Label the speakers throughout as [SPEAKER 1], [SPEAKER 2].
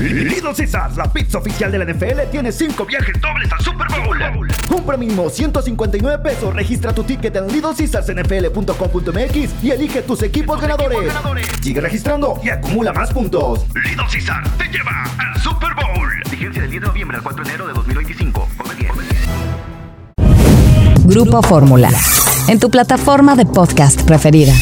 [SPEAKER 1] Little Caesars, la pizza oficial de la NFL, tiene 5 viajes dobles al Super Bowl. Compra mínimo $159. Registra tu ticket en littlecaesarsnfl.com.mx y elige tus equipos ganadores. Sigue registrando y acumula más puntos. Little Caesars te lleva al Super Bowl. Vigencia del 10 de noviembre al 4 de enero de 2025.
[SPEAKER 2] Grupo Fórmula, en tu plataforma de podcast preferida.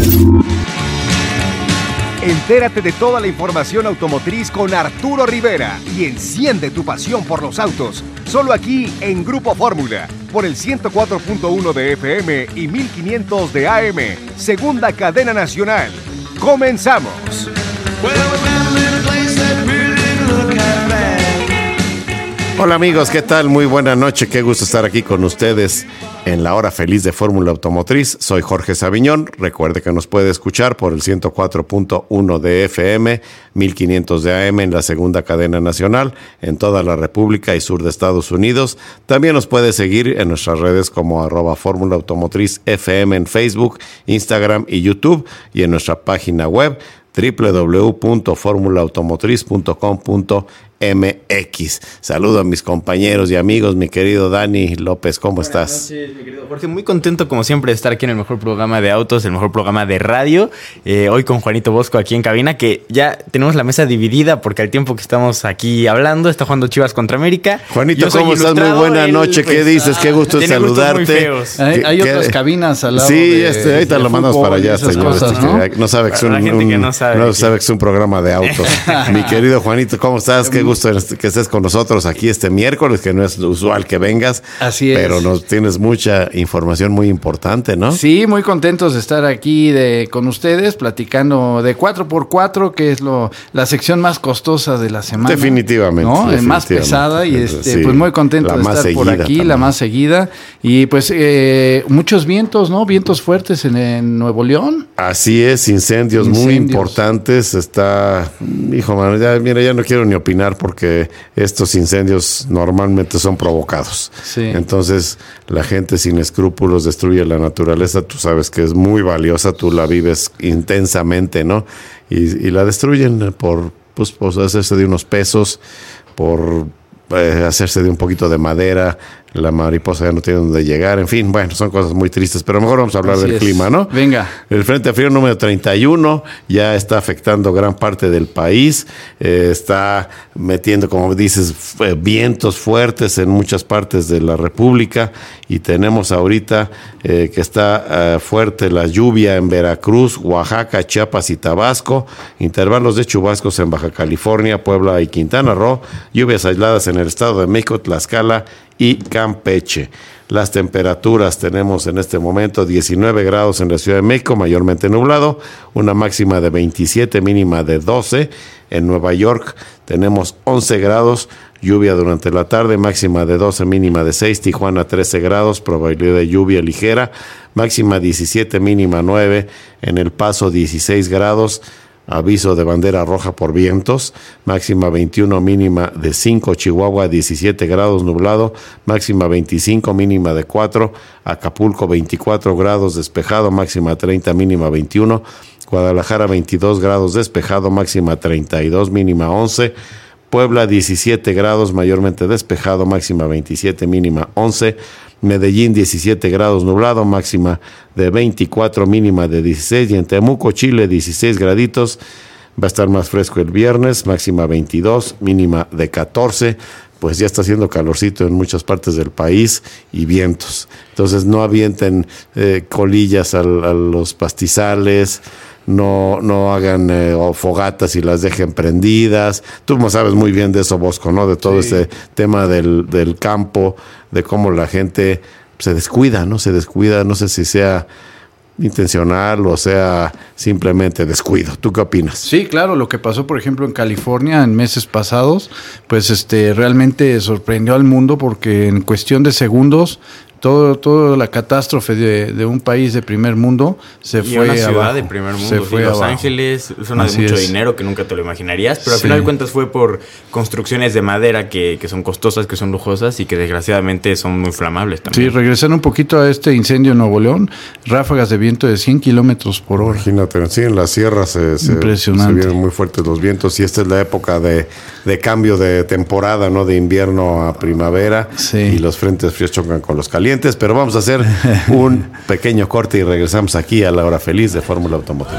[SPEAKER 3] Entérate de toda la información automotriz con Arturo Rivera y enciende tu pasión por los autos. Solo aquí en Grupo Fórmula, por el 104.1 de FM y 1500 de AM, segunda cadena nacional. ¡Comenzamos!
[SPEAKER 4] Hola amigos, ¿qué tal? Muy buena noche, qué gusto estar aquí con ustedes en la hora feliz de Fórmula Automotriz. Soy Jorge Saviñón, recuerde que nos puede escuchar por el 104.1 de FM, 1500 de AM en la segunda cadena nacional, en toda la República y sur de Estados Unidos. También nos puede seguir en nuestras redes como @Fórmula Automotriz FM en Facebook, Instagram y YouTube, y en nuestra página web www.formulaautomotriz.com.mx. Saludo a mis compañeros y amigos, mi querido Dani López, ¿cómo estás?
[SPEAKER 5] Buenas noches, mi querido Jorge, muy contento como siempre de estar aquí en el mejor programa de autos, el mejor programa de radio, hoy con Juanito Bosco aquí en cabina, que ya tenemos la mesa dividida porque al tiempo que estamos aquí hablando está jugando Chivas contra América.
[SPEAKER 4] Juanito, ¿cómo estás? Muy buena noche, ¿qué dices? Qué gusto saludarte.
[SPEAKER 6] Hay otras cabinas al lado.
[SPEAKER 4] Sí, ahorita lo mandamos para allá, señores.
[SPEAKER 6] ¿No?
[SPEAKER 4] sabe que es un programa de autos. Mi querido Juanito, ¿cómo estás? Qué gusto que estés con nosotros aquí este miércoles, que no es usual que vengas.
[SPEAKER 6] Así es.
[SPEAKER 4] Pero nos tienes mucha información muy importante, ¿no?
[SPEAKER 6] Sí, muy contentos de estar aquí con ustedes, platicando de 4x4, que es la sección más costosa de la semana.
[SPEAKER 4] Definitivamente.
[SPEAKER 6] ¿No? Más pesada y
[SPEAKER 4] sí,
[SPEAKER 6] pues muy contento de estar por aquí, también. La más seguida. Y pues muchos vientos, ¿no? Vientos fuertes en Nuevo León.
[SPEAKER 4] Así es, incendios muy importantes. Está, hijo, mano, ya no quiero ni opinar porque estos incendios normalmente son provocados.
[SPEAKER 6] Sí.
[SPEAKER 4] Entonces, la gente sin escrúpulos destruye la naturaleza. Tú sabes que es muy valiosa, tú la vives intensamente, ¿no? Y la destruyen por hacerse de unos pesos, por hacerse de un poquito de madera. La mariposa ya no tiene dónde llegar, en fin, bueno, son cosas muy tristes, pero mejor vamos a hablar del clima, ¿no?
[SPEAKER 6] Venga.
[SPEAKER 4] El Frente Frío número 31 ya está afectando gran parte del país, está metiendo, como dices, vientos fuertes en muchas partes de la República, y tenemos ahorita que está fuerte la lluvia en Veracruz, Oaxaca, Chiapas y Tabasco, intervalos de chubascos en Baja California, Puebla y Quintana Roo, lluvias aisladas en el Estado de México, Tlaxcala y Campeche. Las temperaturas tenemos en este momento 19 grados en la Ciudad de México, mayormente nublado, una máxima de 27, mínima de 12. En Nueva York tenemos 11 grados, lluvia durante la tarde, máxima de 12, mínima de 6. Tijuana 13 grados, probabilidad de lluvia ligera, máxima 17, mínima 9. En El Paso 16 grados, aviso de bandera roja por vientos, máxima 21, mínima de 5. Chihuahua 17 grados, nublado, máxima 25, mínima de 4. Acapulco 24 grados, despejado, máxima 30, mínima 21. Guadalajara 22 grados, despejado, máxima 32, mínima 11. Puebla 17 grados, mayormente despejado, máxima 27, mínima 11. Medellín 17 grados, nublado, máxima de 24, mínima de 16. Y en Temuco, Chile, 16 graditos, va a estar más fresco el viernes, máxima 22, mínima de 14. Pues ya está haciendo calorcito en muchas partes del país y vientos. Entonces no avienten colillas a los pastizales, no hagan fogatas y las dejen prendidas. Tú no sabes muy bien de eso, Bosco, ¿no? De todo este tema del campo, de cómo la gente se descuida, no sé si sea intencional o sea simplemente descuido. ¿Tú qué opinas?
[SPEAKER 6] Sí, claro, lo que pasó por ejemplo en California en meses pasados, pues realmente sorprendió al mundo porque en cuestión de segundos toda la catástrofe de un país de primer mundo se fue
[SPEAKER 5] una ciudad
[SPEAKER 6] abajo.
[SPEAKER 5] de primer mundo,
[SPEAKER 6] Se fue
[SPEAKER 5] Los
[SPEAKER 6] abajo.
[SPEAKER 5] Ángeles, zona
[SPEAKER 6] Así
[SPEAKER 5] de mucho
[SPEAKER 6] es.
[SPEAKER 5] dinero que nunca te lo imaginarías, pero al
[SPEAKER 6] Sí.
[SPEAKER 5] final de cuentas fue por construcciones de madera que son costosas, que son lujosas y que desgraciadamente son muy flamables
[SPEAKER 6] Sí,
[SPEAKER 5] también.
[SPEAKER 6] regresando un poquito a este incendio en Nuevo León, ráfagas de viento de 100 kilómetros por hora.
[SPEAKER 4] Imagínate, sí, en la sierra se
[SPEAKER 6] Impresionante.
[SPEAKER 4] vienen muy fuertes los vientos y esta es la época de cambio de temporada, ¿no? De invierno a primavera
[SPEAKER 6] Sí.
[SPEAKER 4] y los frentes fríos chocan con los calientes, pero vamos a hacer un pequeño corte y regresamos aquí a la hora feliz de Fórmula Automotriz.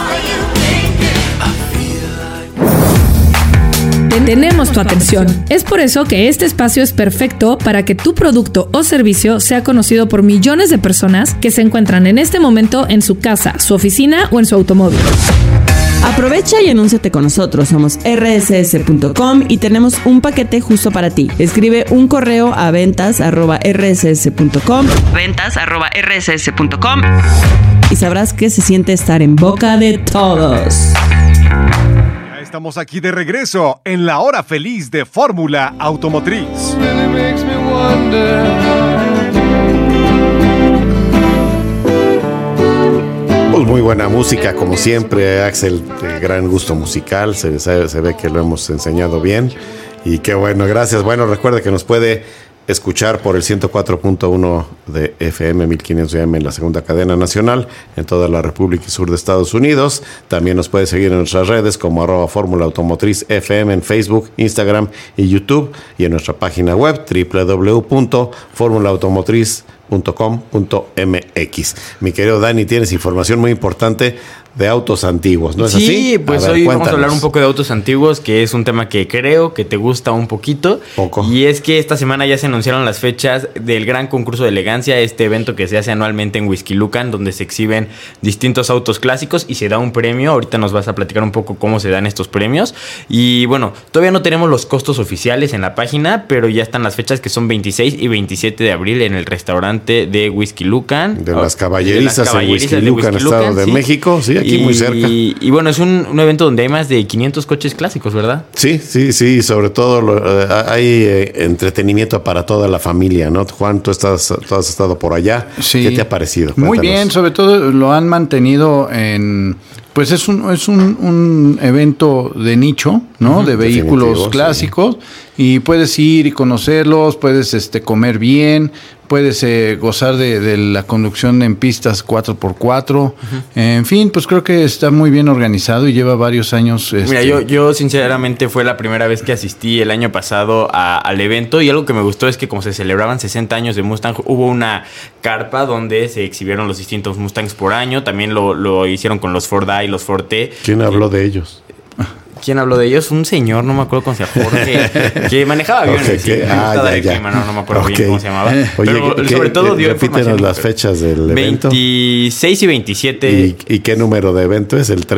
[SPEAKER 7] Tenemos tu atención. Es por eso que este espacio es perfecto para que tu producto o servicio sea conocido por millones de personas que se encuentran en este momento en su casa, su oficina o en su automóvil.
[SPEAKER 8] Aprovecha y anúnciate con nosotros. Somos rss.com y tenemos un paquete justo para ti. Escribe un correo a ventas@rss.com y sabrás qué se siente estar en boca de todos.
[SPEAKER 3] Ya estamos aquí de regreso en la hora feliz de Fórmula Automotriz.
[SPEAKER 4] Pues muy buena música, como siempre, Axel, de gran gusto musical, se ve que lo hemos enseñado bien y qué bueno, gracias. Bueno, recuerda que nos puede escuchar por el 104.1 de FM 1500 AM en la segunda cadena nacional en toda la República y Sur de Estados Unidos. También nos puede seguir en nuestras redes como @Fórmula Automotriz FM en Facebook, Instagram y YouTube, y en nuestra página web www.formulaautomotriz.com.mx. Mi querido Dani, tienes información muy importante de autos antiguos, ¿no es así?
[SPEAKER 5] Sí, pues
[SPEAKER 4] A ver,
[SPEAKER 5] hoy vamos a
[SPEAKER 4] cuéntanos.
[SPEAKER 5] hablar un poco de autos antiguos, que es un tema que creo que te gusta un poquito.
[SPEAKER 4] Poco.
[SPEAKER 5] Y es que esta semana ya se anunciaron las fechas del gran concurso de elegancia, este evento que se hace anualmente en Whisky Lucan, donde se exhiben distintos autos clásicos y se da un premio. Ahorita nos vas a platicar un poco cómo se dan estos premios. Y bueno, todavía no tenemos los costos oficiales en la página, pero ya están las fechas que son 26 y 27 de abril en el restaurante de Whisky Lucan.
[SPEAKER 4] De las caballerizas en Whisky
[SPEAKER 5] de
[SPEAKER 4] Lucan,
[SPEAKER 5] Whisky
[SPEAKER 4] Estado
[SPEAKER 5] Lucan,
[SPEAKER 4] de
[SPEAKER 5] sí.
[SPEAKER 4] México, sí, aquí muy cerca.
[SPEAKER 5] Y bueno, es un evento donde hay más de 500 coches clásicos, ¿verdad?
[SPEAKER 4] Sí, sobre todo hay entretenimiento para toda la familia, ¿no? Juan, tú has estado por allá.
[SPEAKER 6] Sí.
[SPEAKER 4] ¿Qué te ha parecido?
[SPEAKER 6] Muy
[SPEAKER 4] Cuéntanos.
[SPEAKER 6] bien, sobre todo lo han mantenido en... Pues es un evento de nicho, ¿no? De vehículos
[SPEAKER 4] definitivo,
[SPEAKER 6] clásicos, y puedes ir y conocerlos, puedes comer bien, puedes gozar de la conducción en pistas 4x4. En fin, pues creo que está muy bien organizado y lleva varios años.
[SPEAKER 5] Mira, yo sinceramente fue la primera vez que asistí el año pasado al evento, y algo que me gustó es que como se celebraban 60 años de Mustang, hubo una carpa donde se exhibieron los distintos Mustangs por año. También lo hicieron con los Ford A y los Ford T.
[SPEAKER 4] ¿Quién habló de ellos?
[SPEAKER 5] ¿Quién habló de ellos? Un señor, no me acuerdo cómo se llama, Jorge, que manejaba aviones.
[SPEAKER 4] Ok,
[SPEAKER 5] Sí, me gusta dar el clima, no me acuerdo bien cómo se llamaba.
[SPEAKER 4] Oye,
[SPEAKER 5] Pero sobre todo dio
[SPEAKER 4] repítenos
[SPEAKER 5] información.
[SPEAKER 4] las fechas del evento.
[SPEAKER 5] 26 y 27.
[SPEAKER 4] ¿Y qué número de evento es? ¿El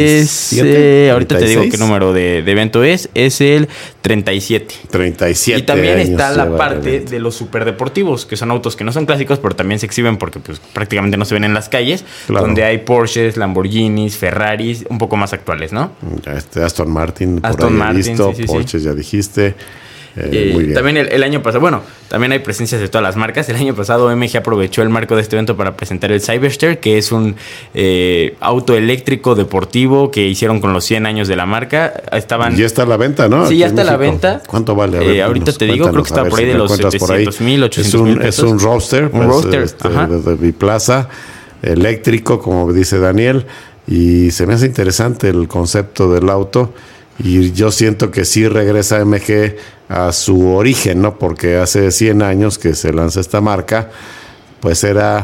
[SPEAKER 4] 37?
[SPEAKER 5] Ahorita te digo
[SPEAKER 4] 36.
[SPEAKER 5] qué número de evento es. Es el 37.
[SPEAKER 4] 37
[SPEAKER 5] Y también
[SPEAKER 4] años
[SPEAKER 5] está la
[SPEAKER 4] lleva el
[SPEAKER 5] parte
[SPEAKER 4] evento.
[SPEAKER 5] de los superdeportivos, que son autos que no son clásicos, pero también se exhiben porque pues, prácticamente no se ven en las calles,
[SPEAKER 4] Claro.
[SPEAKER 5] donde hay Porsches, Lamborghinis, Ferraris, un poco más actuales, ¿no?
[SPEAKER 4] Ya, Aston Martin, por
[SPEAKER 5] Aston
[SPEAKER 4] ahí he
[SPEAKER 5] Martin,
[SPEAKER 4] visto,
[SPEAKER 5] sí.
[SPEAKER 4] Porsche ya dijiste. Muy bien.
[SPEAKER 5] También el año pasado, bueno, también hay presencias de todas las marcas. El año pasado MG aprovechó el marco de este evento para presentar el Cyberster, que es un auto eléctrico deportivo que hicieron con los 100 años de la marca.
[SPEAKER 4] Ya está a la venta, ¿no?
[SPEAKER 5] Sí,
[SPEAKER 4] Aquí
[SPEAKER 5] ya
[SPEAKER 4] en
[SPEAKER 5] está a la
[SPEAKER 4] México.
[SPEAKER 5] venta.
[SPEAKER 4] ¿Cuánto vale? A ver,
[SPEAKER 5] ahorita te digo, creo que está
[SPEAKER 4] cuéntanos, a ver
[SPEAKER 5] por ahí
[SPEAKER 4] si
[SPEAKER 5] de
[SPEAKER 4] me
[SPEAKER 5] los
[SPEAKER 4] encuentras por ahí.
[SPEAKER 5] 700,000, 800,000
[SPEAKER 4] Es un roadster.
[SPEAKER 5] Un
[SPEAKER 4] pues,
[SPEAKER 5] roadster, ajá.
[SPEAKER 4] de biplaza, eléctrico, como dice Daniel. Y se me hace interesante el concepto del auto. Y yo siento que sí regresa MG a su origen, ¿no? Porque hace 100 años que se lanza esta marca, pues eran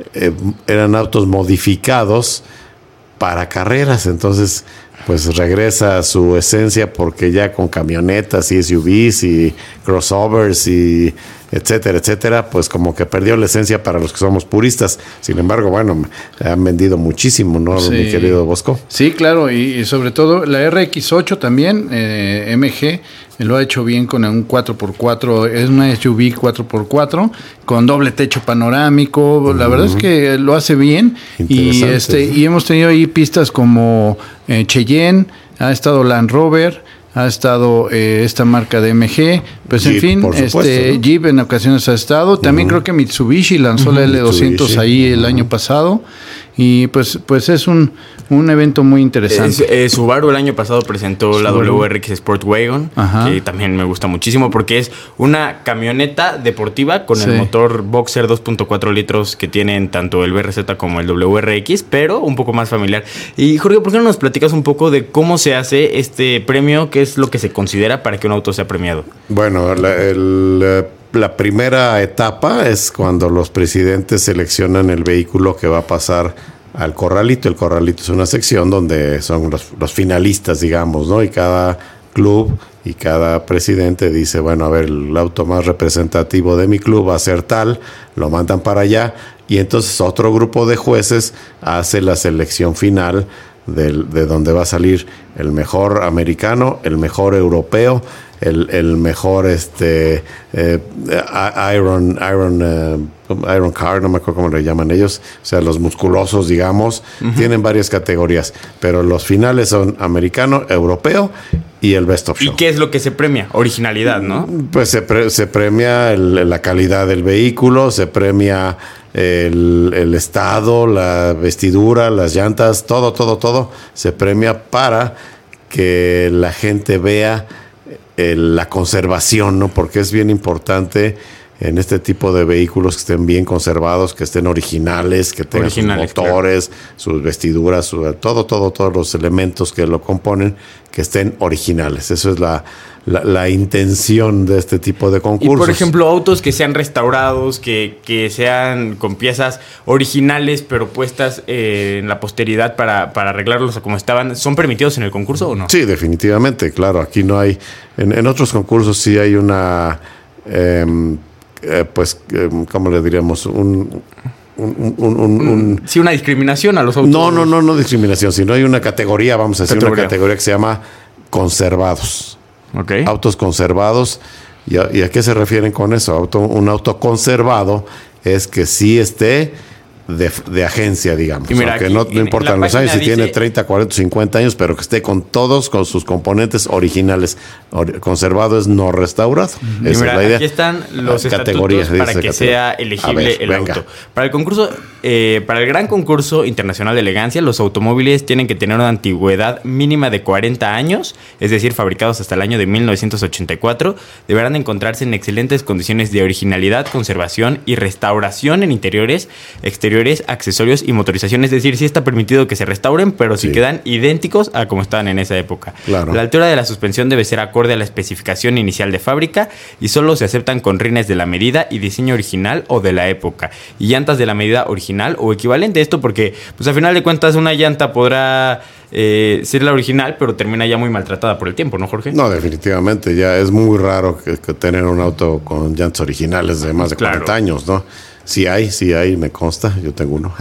[SPEAKER 4] autos modificados para carreras. Entonces, pues regresa a su esencia, porque ya con camionetas y SUVs y crossovers y etcétera, pues como que perdió la esencia para los que somos puristas. Sin embargo, bueno, han vendido muchísimo, ¿no,
[SPEAKER 6] Sí.
[SPEAKER 4] mi querido Bosco?
[SPEAKER 6] Sí, claro, y sobre todo la RX8 también, MG, lo ha hecho bien con un 4x4, es una SUV 4x4 con doble techo panorámico. La verdad es que lo hace bien, y
[SPEAKER 4] Interesante.
[SPEAKER 6] y hemos tenido ahí pistas como Cheyenne, ha estado Land Rover, ha estado esta marca de MG, pues
[SPEAKER 4] Jeep,
[SPEAKER 6] en fin,
[SPEAKER 4] por supuesto, ¿no?
[SPEAKER 6] Jeep en ocasiones ha estado, también creo que Mitsubishi lanzó la L200
[SPEAKER 4] Mitsubishi.
[SPEAKER 6] ahí el año pasado, y pues es un evento muy interesante.
[SPEAKER 5] Subaru el año pasado presentó la WRX Sport Wagon,
[SPEAKER 6] Ajá.
[SPEAKER 5] que también me gusta muchísimo porque es una camioneta deportiva con
[SPEAKER 6] Sí.
[SPEAKER 5] el motor Boxer 2.4 litros que tienen tanto el BRZ como el WRX, pero un poco más familiar. Y Jorge, ¿por qué no nos platicas un poco de cómo se hace este premio? ¿Qué es lo que se considera para que un auto sea premiado?
[SPEAKER 4] Bueno, la primera etapa es cuando los presidentes seleccionan el vehículo que va a pasar al corralito. El corralito es una sección donde son los finalistas, digamos, ¿no? Y cada club y cada presidente dice, bueno, a ver, el auto más representativo de mi club va a ser tal, lo mandan para allá, y entonces otro grupo de jueces hace la selección final de donde va a salir el mejor americano, el mejor europeo, el mejor Iron Car, no me acuerdo cómo le llaman ellos, o sea, los musculosos, digamos, tienen varias categorías, pero los finales son americano, europeo y el Best of Show.
[SPEAKER 5] ¿Y qué es lo que se premia? Originalidad, ¿no?
[SPEAKER 4] Pues se premia la calidad del vehículo, se premia el estado, la vestidura, las llantas, todo se premia para que la gente vea la conservación, ¿no? Porque es bien importante en este tipo de vehículos que estén bien conservados, que estén originales, que tengan sus motores, sus vestiduras, todos los elementos que lo componen, que estén originales. Eso es la intención de este tipo de concursos.
[SPEAKER 5] Y por ejemplo, autos que sean restaurados, que sean con piezas originales, pero puestas en la posteridad para arreglarlos a como estaban, ¿son permitidos en el concurso o no?
[SPEAKER 4] Sí, definitivamente, claro. Aquí no hay... En otros concursos sí hay una... ¿cómo le diríamos?
[SPEAKER 5] Sí, una discriminación a los autos.
[SPEAKER 4] No discriminación, sino hay una categoría, vamos a decir, una categoría que se llama conservados.
[SPEAKER 5] Okay.
[SPEAKER 4] Autos conservados. ¿Y a qué se refieren con eso? Un auto conservado es que sí esté de agencia, digamos.
[SPEAKER 5] Y mira,
[SPEAKER 4] aunque
[SPEAKER 5] aquí,
[SPEAKER 4] no importan los años, si
[SPEAKER 5] dice,
[SPEAKER 4] tiene 30, 40, 50 años, pero que esté con sus componentes originales. Conservado es no restaurado.
[SPEAKER 5] Y
[SPEAKER 4] Esa
[SPEAKER 5] mira,
[SPEAKER 4] es la idea.
[SPEAKER 5] aquí están los estatutos para que sea elegible el auto. Para el concurso, para el gran concurso internacional de elegancia, los automóviles tienen que tener una antigüedad mínima de 40 años, es decir, fabricados hasta el año de 1984. Deberán encontrarse en excelentes condiciones de originalidad, conservación y restauración en interiores, exteriores, accesorios y motorización. Es decir, sí está permitido que se restauren, pero sí quedan idénticos a como estaban en esa época.
[SPEAKER 4] Claro.
[SPEAKER 5] La altura de la suspensión debe ser acorde a la especificación inicial de fábrica y solo se aceptan con rines de la medida y diseño original o de la época y llantas de la medida original o equivalente. Esto porque, pues, al final de cuentas, una llanta podrá ser la original, pero termina ya muy maltratada por el tiempo, ¿no, Jorge?
[SPEAKER 4] No, definitivamente. Ya es muy raro que tener un auto con llantas originales de más de 40 años, ¿no? Sí hay, me consta. Yo tengo uno.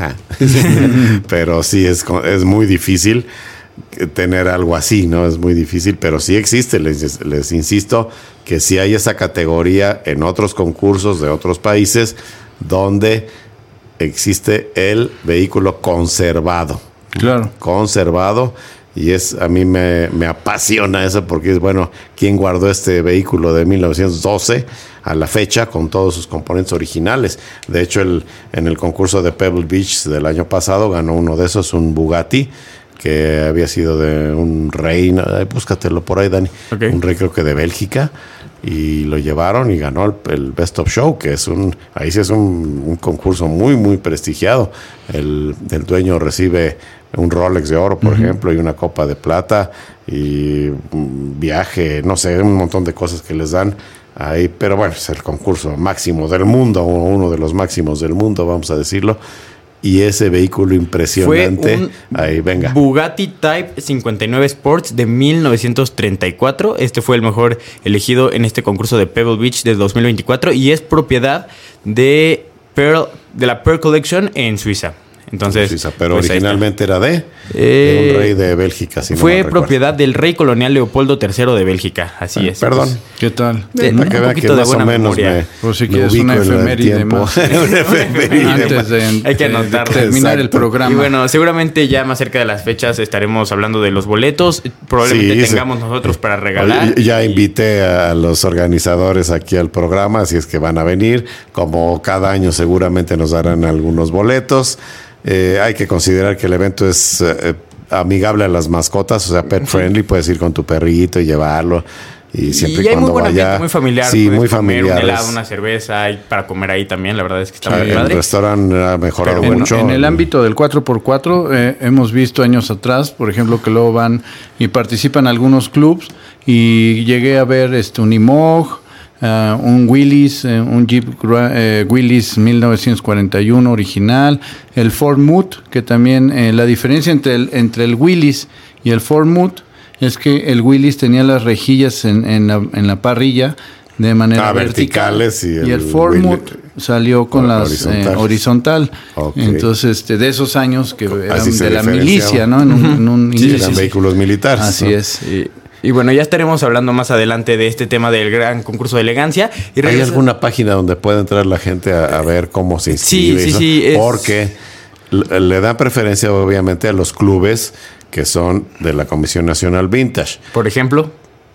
[SPEAKER 4] Pero sí, es muy difícil tener algo así, ¿no? Es muy difícil, pero sí existe. Les insisto que sí hay esa categoría en otros concursos de otros países donde existe el vehículo conservado.
[SPEAKER 6] Claro.
[SPEAKER 4] Conservado. Y a mí me apasiona eso porque es, bueno, ¿quién guardó este vehículo de 1912 a la fecha con todos sus componentes originales? De hecho, en el concurso de Pebble Beach del año pasado ganó uno de esos, un Bugatti, que había sido de un rey, búscatelo por ahí, Dani, un rey creo que de Bélgica, y lo llevaron y ganó el Best of Show, que ahí sí es un concurso muy, muy prestigiado. El dueño recibe un Rolex de oro, por ejemplo, y una copa de plata, y un viaje, no sé, un montón de cosas que les dan ahí, pero bueno, es el concurso máximo del mundo, uno de los máximos del mundo, vamos a decirlo. Y ese vehículo impresionante,
[SPEAKER 5] fue un
[SPEAKER 4] ahí, venga.
[SPEAKER 5] Bugatti Type 59 Sports de 1934. Este fue el mejor elegido en este concurso de Pebble Beach de 2024 y es propiedad de la Pearl Collection en Suiza. Entonces,
[SPEAKER 4] pero
[SPEAKER 5] pues,
[SPEAKER 4] originalmente era de un rey de Bélgica. Si
[SPEAKER 5] fue
[SPEAKER 4] no
[SPEAKER 5] propiedad del rey colonial Leopoldo III de Bélgica. Así es.
[SPEAKER 4] Perdón.
[SPEAKER 5] Pues,
[SPEAKER 6] ¿Qué tal?
[SPEAKER 5] un
[SPEAKER 4] Que vean que
[SPEAKER 5] poquito de
[SPEAKER 4] más o
[SPEAKER 5] buena
[SPEAKER 4] menos
[SPEAKER 5] memoria.
[SPEAKER 6] Por si
[SPEAKER 4] me
[SPEAKER 6] quieres
[SPEAKER 4] ubico
[SPEAKER 6] una
[SPEAKER 4] en el
[SPEAKER 6] efeméride
[SPEAKER 4] tiempo.
[SPEAKER 6] más.
[SPEAKER 4] Una efeméride
[SPEAKER 6] Antes
[SPEAKER 4] más.
[SPEAKER 5] Hay que anotarlo.
[SPEAKER 6] terminar el
[SPEAKER 4] Exacto.
[SPEAKER 6] programa.
[SPEAKER 5] Y bueno, seguramente ya más cerca de las fechas estaremos hablando de los boletos. Probablemente
[SPEAKER 4] Sí,
[SPEAKER 5] tengamos nosotros para regalar.
[SPEAKER 4] Oye, ya invité a los organizadores aquí al programa, así es que van a venir. Como cada año seguramente nos darán algunos boletos. Hay que considerar que el evento es amigable a las mascotas, o sea, pet friendly. Puedes ir con tu perrito y llevarlo. Y siempre y
[SPEAKER 5] hay
[SPEAKER 4] cuando
[SPEAKER 5] muy buen
[SPEAKER 4] vaya.
[SPEAKER 5] ambiente, muy familiar.
[SPEAKER 4] Sí,
[SPEAKER 5] Puedes
[SPEAKER 4] muy
[SPEAKER 5] comer
[SPEAKER 4] familiar.
[SPEAKER 5] un helado, una cerveza, hay para comer ahí también. La verdad es que está muy
[SPEAKER 4] El
[SPEAKER 5] padre.
[SPEAKER 4] restaurante ha mejorado mucho.
[SPEAKER 6] En el ámbito del 4x4 hemos visto años atrás, por ejemplo, que luego van y participan algunos clubs y llegué a ver un Nimog, un Willys, un Jeep Willys 1941 original, el Ford Mute, que también la diferencia entre el Willys y el Ford Mute es que el Willys tenía las rejillas en la parrilla de manera
[SPEAKER 4] verticales
[SPEAKER 6] y el Ford Mute salió con las horizontal.
[SPEAKER 4] Okay.
[SPEAKER 6] Entonces, de esos años que eran
[SPEAKER 4] se
[SPEAKER 6] de la
[SPEAKER 4] diferenciaba.
[SPEAKER 6] milicia, ¿no? En un
[SPEAKER 4] Eran vehículos militares.
[SPEAKER 6] Así
[SPEAKER 4] ¿no?
[SPEAKER 6] es.
[SPEAKER 5] Y bueno, ya estaremos hablando más adelante de este tema del gran concurso de elegancia. Y
[SPEAKER 4] ¿Hay alguna página donde pueda entrar la gente a ver cómo se inscribe?
[SPEAKER 5] Sí.
[SPEAKER 4] Porque le dan preferencia, obviamente, a los clubes que son de la Comisión Nacional Vintage.
[SPEAKER 5] Por ejemplo,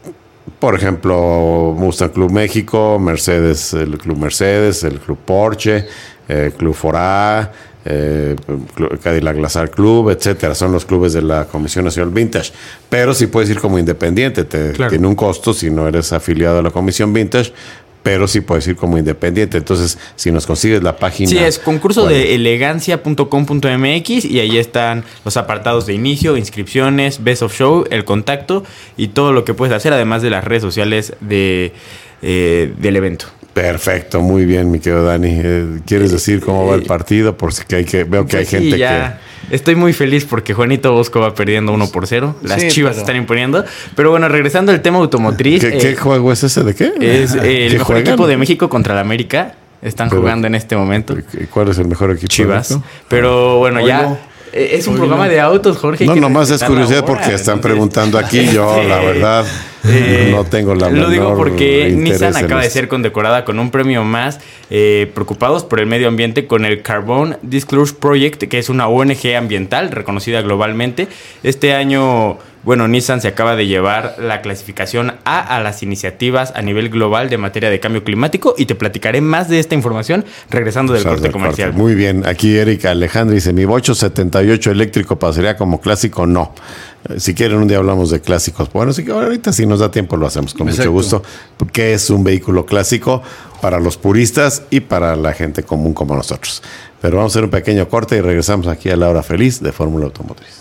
[SPEAKER 4] Mustang Club México, Mercedes, el Club Mercedes, el Club Porsche, el Club Fora, Cadillac Lazar Club, etcétera. Son los clubes de la Comisión Nacional Vintage. Pero sí puedes ir como independiente.
[SPEAKER 5] Claro.
[SPEAKER 4] Tiene un costo si no eres afiliado a la Comisión Vintage, pero sí puedes ir como independiente. Entonces, si nos consigues la página...
[SPEAKER 5] sí, es concurso
[SPEAKER 4] ¿cuál?
[SPEAKER 5] de elegancia.com.mx y ahí están los apartados de inicio, inscripciones, best of show, el contacto y todo lo que puedes hacer, además de las redes sociales del evento.
[SPEAKER 4] Perfecto, muy bien, mi querido Dani. ¿Quieres decir cómo va el partido? Por si que veo que hay gente
[SPEAKER 5] ya. Estoy muy feliz porque Juanito Bosco va perdiendo 1-0. Las Chivas están imponiendo. Pero bueno, regresando al tema automotriz.
[SPEAKER 4] ¿Qué juego es ese? ¿De qué?
[SPEAKER 5] Es el mejor
[SPEAKER 4] juegan?
[SPEAKER 5] equipo de México contra el América. Están jugando en este momento.
[SPEAKER 4] ¿Cuál es el mejor equipo?
[SPEAKER 5] Chivas. Pero bueno, ya... Es un programa de autos, Jorge.
[SPEAKER 4] No, nomás es curiosidad porque están preguntando aquí. Yo, la verdad, no tengo la menor
[SPEAKER 5] Lo digo porque
[SPEAKER 4] interés
[SPEAKER 5] Nissan
[SPEAKER 4] en
[SPEAKER 5] acaba de
[SPEAKER 4] esto.
[SPEAKER 5] ser condecorada con un premio más, preocupados por el medio ambiente, con el Carbon Disclosure Project, que es una ONG ambiental reconocida globalmente. Este año, bueno, Nissan se acaba de llevar la clasificación A las iniciativas a nivel global de materia de cambio climático, y te platicaré más de esta información regresando del corte comercial.
[SPEAKER 4] Muy bien, aquí Erika Alejandra dice, mi Bocho 78 eléctrico pasaría como clásico. No, si quieren un día hablamos de clásicos. Bueno, sí que ahorita si nos da tiempo lo hacemos con mucho gusto, porque es un vehículo clásico para los puristas y para la gente común como nosotros. Pero vamos a hacer un pequeño corte y regresamos aquí a la hora feliz de Fórmula Automotriz.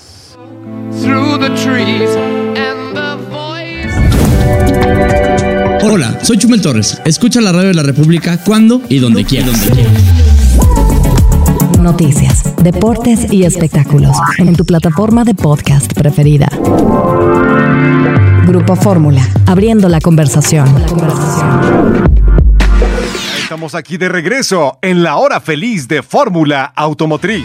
[SPEAKER 9] Hola, soy Chumel Torres. Escucha la radio de la República cuando y donde quieras.
[SPEAKER 2] Noticias, deportes y espectáculos en tu plataforma de podcast preferida. Grupo Fórmula, abriendo la conversación.
[SPEAKER 3] Estamos aquí de regreso en la hora feliz de Fórmula Automotriz.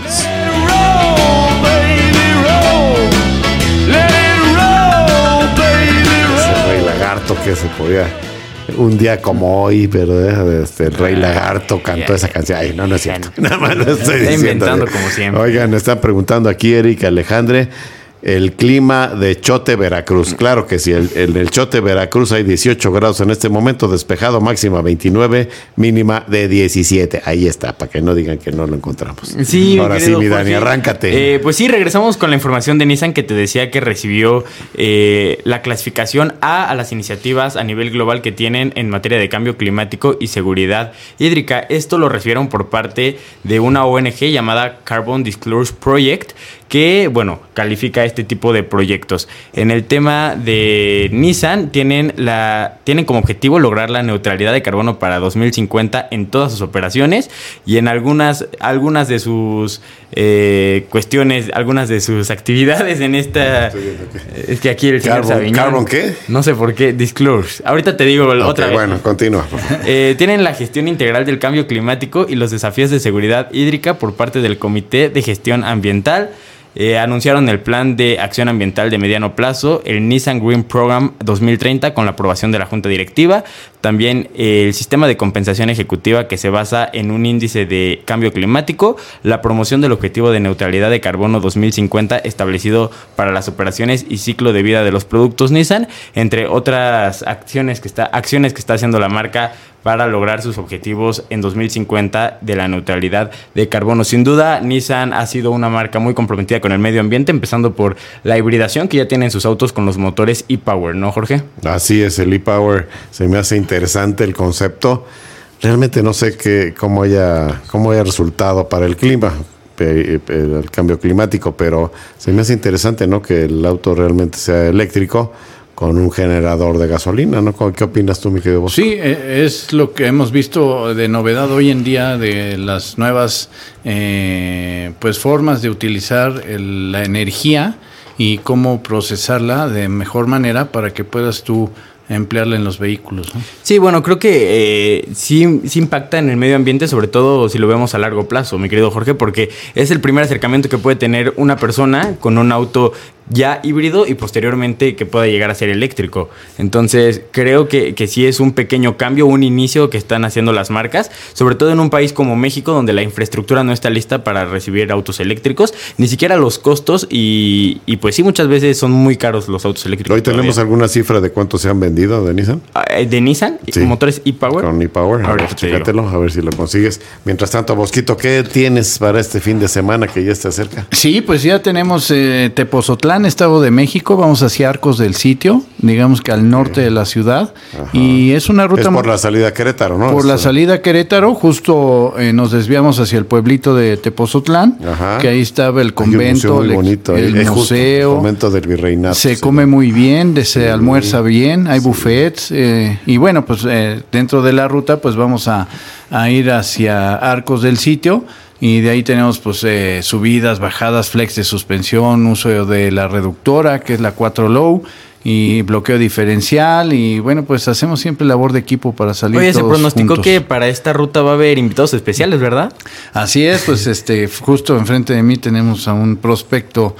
[SPEAKER 4] Ese Rey Lagarto que se podía... Un día como hoy, pero el Rey Lagarto cantó esa canción. Ay, no es cierto. Nada más lo estoy
[SPEAKER 5] Está
[SPEAKER 4] diciendo.
[SPEAKER 5] inventando como siempre.
[SPEAKER 4] Oigan, están preguntando aquí, Erika Alejandre, el clima de Chote, Veracruz. Claro que sí, en el Chote, Veracruz hay 18 grados en este momento, despejado, máxima 29, mínima de 17. Ahí está, para que no digan que no lo encontramos.
[SPEAKER 5] Sí,
[SPEAKER 4] ahora sí, mi Dani,
[SPEAKER 5] Jorge.
[SPEAKER 4] arráncate.
[SPEAKER 5] Pues sí, regresamos con la información de Nissan, que te decía que recibió la clasificación A las iniciativas a nivel global que tienen en materia de cambio climático y seguridad hídrica. Esto lo recibieron por parte de una ONG llamada Carbon Disclosure Project, que, bueno, califica este tipo de proyectos. En el tema de Nissan, tienen como objetivo lograr la neutralidad de carbono para 2050 en todas sus operaciones, y en algunas de sus cuestiones, algunas de sus actividades en esta... Es que aquí el señor Sabiñón...
[SPEAKER 4] ¿Carbon qué?
[SPEAKER 5] No sé por qué, disclose. Ahorita te digo otra vez.
[SPEAKER 4] Bueno, continúa.
[SPEAKER 5] Tienen la gestión integral del cambio climático y los desafíos de seguridad hídrica por parte del Comité de Gestión Ambiental. Anunciaron el plan de acción ambiental de mediano plazo, el Nissan Green Program 2030, con la aprobación de la Junta Directiva. También el sistema de compensación ejecutiva, que se basa en un índice de cambio climático, la promoción del objetivo de neutralidad de carbono 2050 establecido para las operaciones y ciclo de vida de los productos Nissan, entre otras acciones que está haciendo la marca para lograr sus objetivos en 2050 de la neutralidad de carbono. Sin duda, Nissan ha sido una marca muy comprometida con el medio ambiente, empezando por la hibridación que ya tienen sus autos con los motores e-Power, ¿no, Jorge? Así
[SPEAKER 4] es, el e-Power se me hace interesante el concepto. Realmente no sé cómo haya resultado para el clima, el cambio climático, pero se me hace interesante, ¿no?, que el auto realmente sea eléctrico con un generador de gasolina, ¿no? ¿Qué opinas tú, mi querido Bosco?
[SPEAKER 6] Sí, es lo que hemos visto de novedad hoy en día de las nuevas pues formas de utilizar la energía y cómo procesarla de mejor manera para que puedas tú emplearla en los vehículos, ¿no?
[SPEAKER 5] Sí, bueno, creo que sí impacta en el medio ambiente, sobre todo si lo vemos a largo plazo, mi querido Jorge, porque es el primer acercamiento que puede tener una persona con un auto ya híbrido y posteriormente que pueda llegar a ser eléctrico. Entonces creo que sí es un pequeño cambio, un inicio que están haciendo las marcas, sobre todo en un país como México, donde la infraestructura no está lista para recibir autos eléctricos, ni siquiera los costos, y pues sí, muchas veces son muy caros los autos eléctricos.
[SPEAKER 4] ¿Hoy tenemos alguna cifra de cuánto se han vendido de Nissan?
[SPEAKER 5] ¿De Nissan? Sí. ¿Motores e-Power?
[SPEAKER 4] Con e-Power, a ver, chécatelo, a ver si lo consigues. Mientras tanto, Bosquito, ¿qué tienes para este fin de semana que ya está cerca?
[SPEAKER 6] Sí, pues ya tenemos Tepozotlán, Estado de México, vamos hacia Arcos del Sitio, digamos que al norte de la ciudad. Ajá. Y es una ruta...
[SPEAKER 4] Es por la salida a Querétaro, ¿no?
[SPEAKER 6] Por la salida a Querétaro, justo nos desviamos hacia el pueblito de Tepozotlán, ajá, que ahí estaba el convento,
[SPEAKER 4] muy bonito,
[SPEAKER 6] el museo.
[SPEAKER 4] El convento del Virreinato.
[SPEAKER 6] Se come muy bien, se almuerza bien, hay buffets, y bueno, pues dentro de la ruta pues vamos a ir hacia Arcos del Sitio. Y de ahí tenemos pues subidas, bajadas, flex de suspensión, uso de la reductora, que es la 4 Low, y bloqueo diferencial, y bueno, pues hacemos siempre labor de equipo para salir.
[SPEAKER 5] Oye,
[SPEAKER 6] todos
[SPEAKER 5] se pronosticó
[SPEAKER 6] juntos.
[SPEAKER 5] Que para esta ruta va a haber invitados especiales, ¿verdad?
[SPEAKER 6] Así es, pues justo enfrente de mí tenemos a un prospecto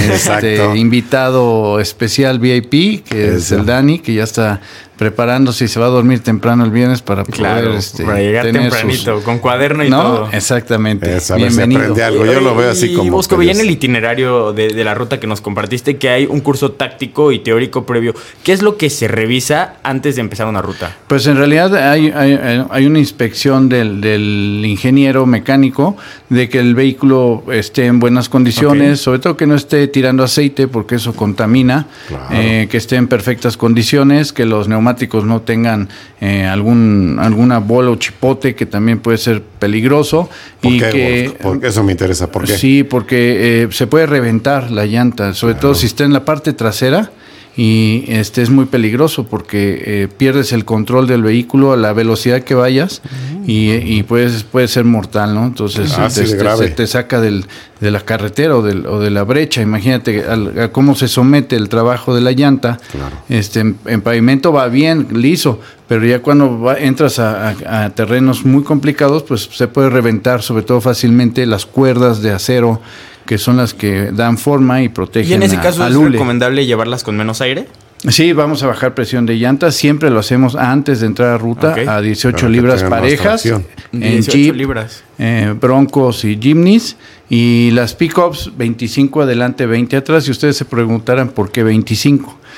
[SPEAKER 6] invitado especial VIP, que es el Dani, que ya está preparándose y se va a dormir temprano el viernes para poder
[SPEAKER 5] para llegar
[SPEAKER 6] tener
[SPEAKER 5] tempranito, con cuaderno y todo.
[SPEAKER 6] Exactamente.
[SPEAKER 4] Bienvenido. Algo. Yo lo veo así como.
[SPEAKER 5] Y Bosco, veía en el itinerario de la ruta que nos compartiste que hay un curso táctico y teórico previo. ¿Qué es lo que se revisa antes de empezar una ruta?
[SPEAKER 6] Pues en realidad hay una inspección del ingeniero mecánico de que el vehículo esté en buenas condiciones, sobre todo que no esté tirando aceite porque eso contamina, que esté en perfectas condiciones, que los neumáticos no tengan alguna bola o chipote que también puede ser peligroso.
[SPEAKER 4] Porque eso me interesa. ¿Por qué?
[SPEAKER 6] Sí, porque se puede reventar la llanta, sobre todo si está en la parte trasera. Y es muy peligroso porque pierdes el control del vehículo a la velocidad que vayas y puede ser mortal, ¿no? Entonces te saca de la carretera o de la brecha. Imagínate a cómo se somete el trabajo de la llanta. Claro. En pavimento va bien, liso, pero ya cuando entras a terrenos muy complicados, pues se puede reventar, sobre todo fácilmente, las cuerdas de acero, que son las que dan forma y protegen.
[SPEAKER 5] ¿Y en ese caso es recomendable llevarlas con menos aire?
[SPEAKER 6] Sí, vamos a bajar presión de llantas. Siempre lo hacemos antes de entrar a ruta, a 18 libras parejas. En
[SPEAKER 5] 18
[SPEAKER 6] Jeep,
[SPEAKER 5] libras.
[SPEAKER 6] Broncos y Jimneys. Y las pickups, 25 adelante, 20 atrás. Y ustedes se preguntarán por qué 25.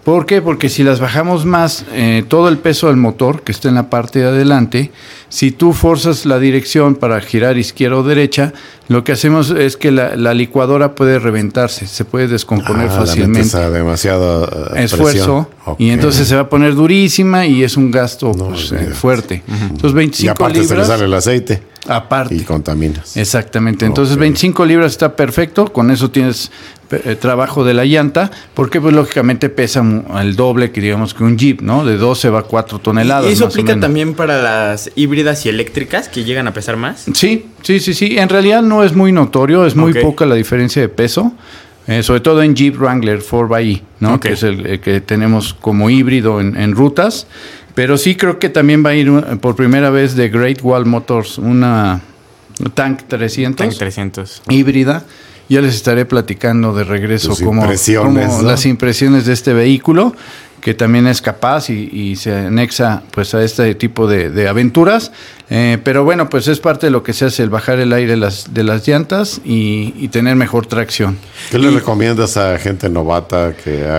[SPEAKER 6] ¿Por qué? Porque si las bajamos más, todo el peso del motor que está en la parte de adelante, si tú forzas la dirección para girar izquierda o derecha, lo que hacemos es que la licuadora puede reventarse, se puede descomponer fácilmente.
[SPEAKER 4] Demasiado
[SPEAKER 6] esfuerzo,
[SPEAKER 4] okay.
[SPEAKER 6] Y entonces se va a poner durísima y es un gasto fuerte. Entonces 25
[SPEAKER 4] y aparte
[SPEAKER 6] libras.
[SPEAKER 4] se le sale el aceite.
[SPEAKER 6] Aparte.
[SPEAKER 4] Y contaminas.
[SPEAKER 6] Exactamente. Entonces 25 libras está perfecto. Con eso tienes trabajo de la llanta, porque pues lógicamente pesa el doble que digamos que un Jeep, ¿no? De 12 va a 4 toneladas.
[SPEAKER 5] ¿Y eso aplica también para las híbridas y eléctricas que llegan a pesar más?
[SPEAKER 6] Sí. En realidad no es muy notorio, es muy poca la diferencia de peso. Sobre todo en Jeep Wrangler 4xe, ¿no? Que es el que tenemos como híbrido en rutas. Pero sí creo que también va a ir por primera vez de Great Wall Motors una Tank 300 híbrida. Ya les estaré platicando de regreso cómo las impresiones de este vehículo, que también es capaz y se anexa pues a este tipo de aventuras. Pero bueno, pues es parte de lo que se hace, el bajar el aire de las llantas y tener mejor tracción.
[SPEAKER 4] ¿Qué le recomiendas a gente novata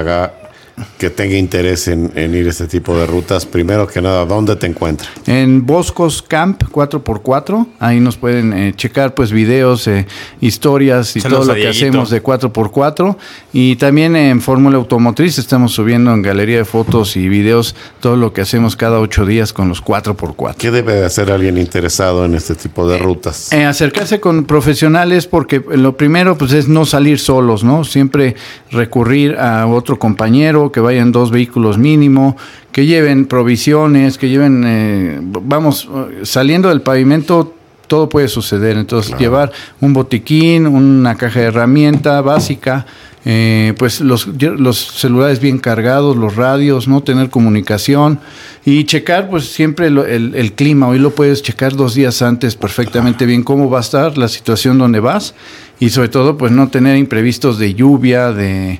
[SPEAKER 4] que tenga interés en ir a este tipo de rutas? Primero que nada, ¿dónde te encuentras?
[SPEAKER 6] En Boscos Camp 4x4, ahí nos pueden checar pues videos, historias y
[SPEAKER 5] saludos
[SPEAKER 6] todo lo que hacemos de 4x4, y también en Fórmula Automotriz estamos subiendo en galería de fotos y videos todo lo que hacemos cada 8 días con los 4x4.
[SPEAKER 4] ¿Qué debe de hacer alguien interesado en este tipo de rutas?
[SPEAKER 6] Acercarse con profesionales, porque lo primero pues es no salir solos, ¿no? Siempre recurrir a otro compañero, que vayan 2 vehículos mínimo, que lleven provisiones, que lleven, saliendo del pavimento, todo puede suceder. Entonces, llevar un botiquín, una caja de herramienta básica, pues los celulares bien cargados, los radios, no tener comunicación y checar pues siempre el clima. Hoy lo puedes checar 2 días antes perfectamente bien cómo va a estar la situación donde vas, y sobre todo pues no tener imprevistos de lluvia, de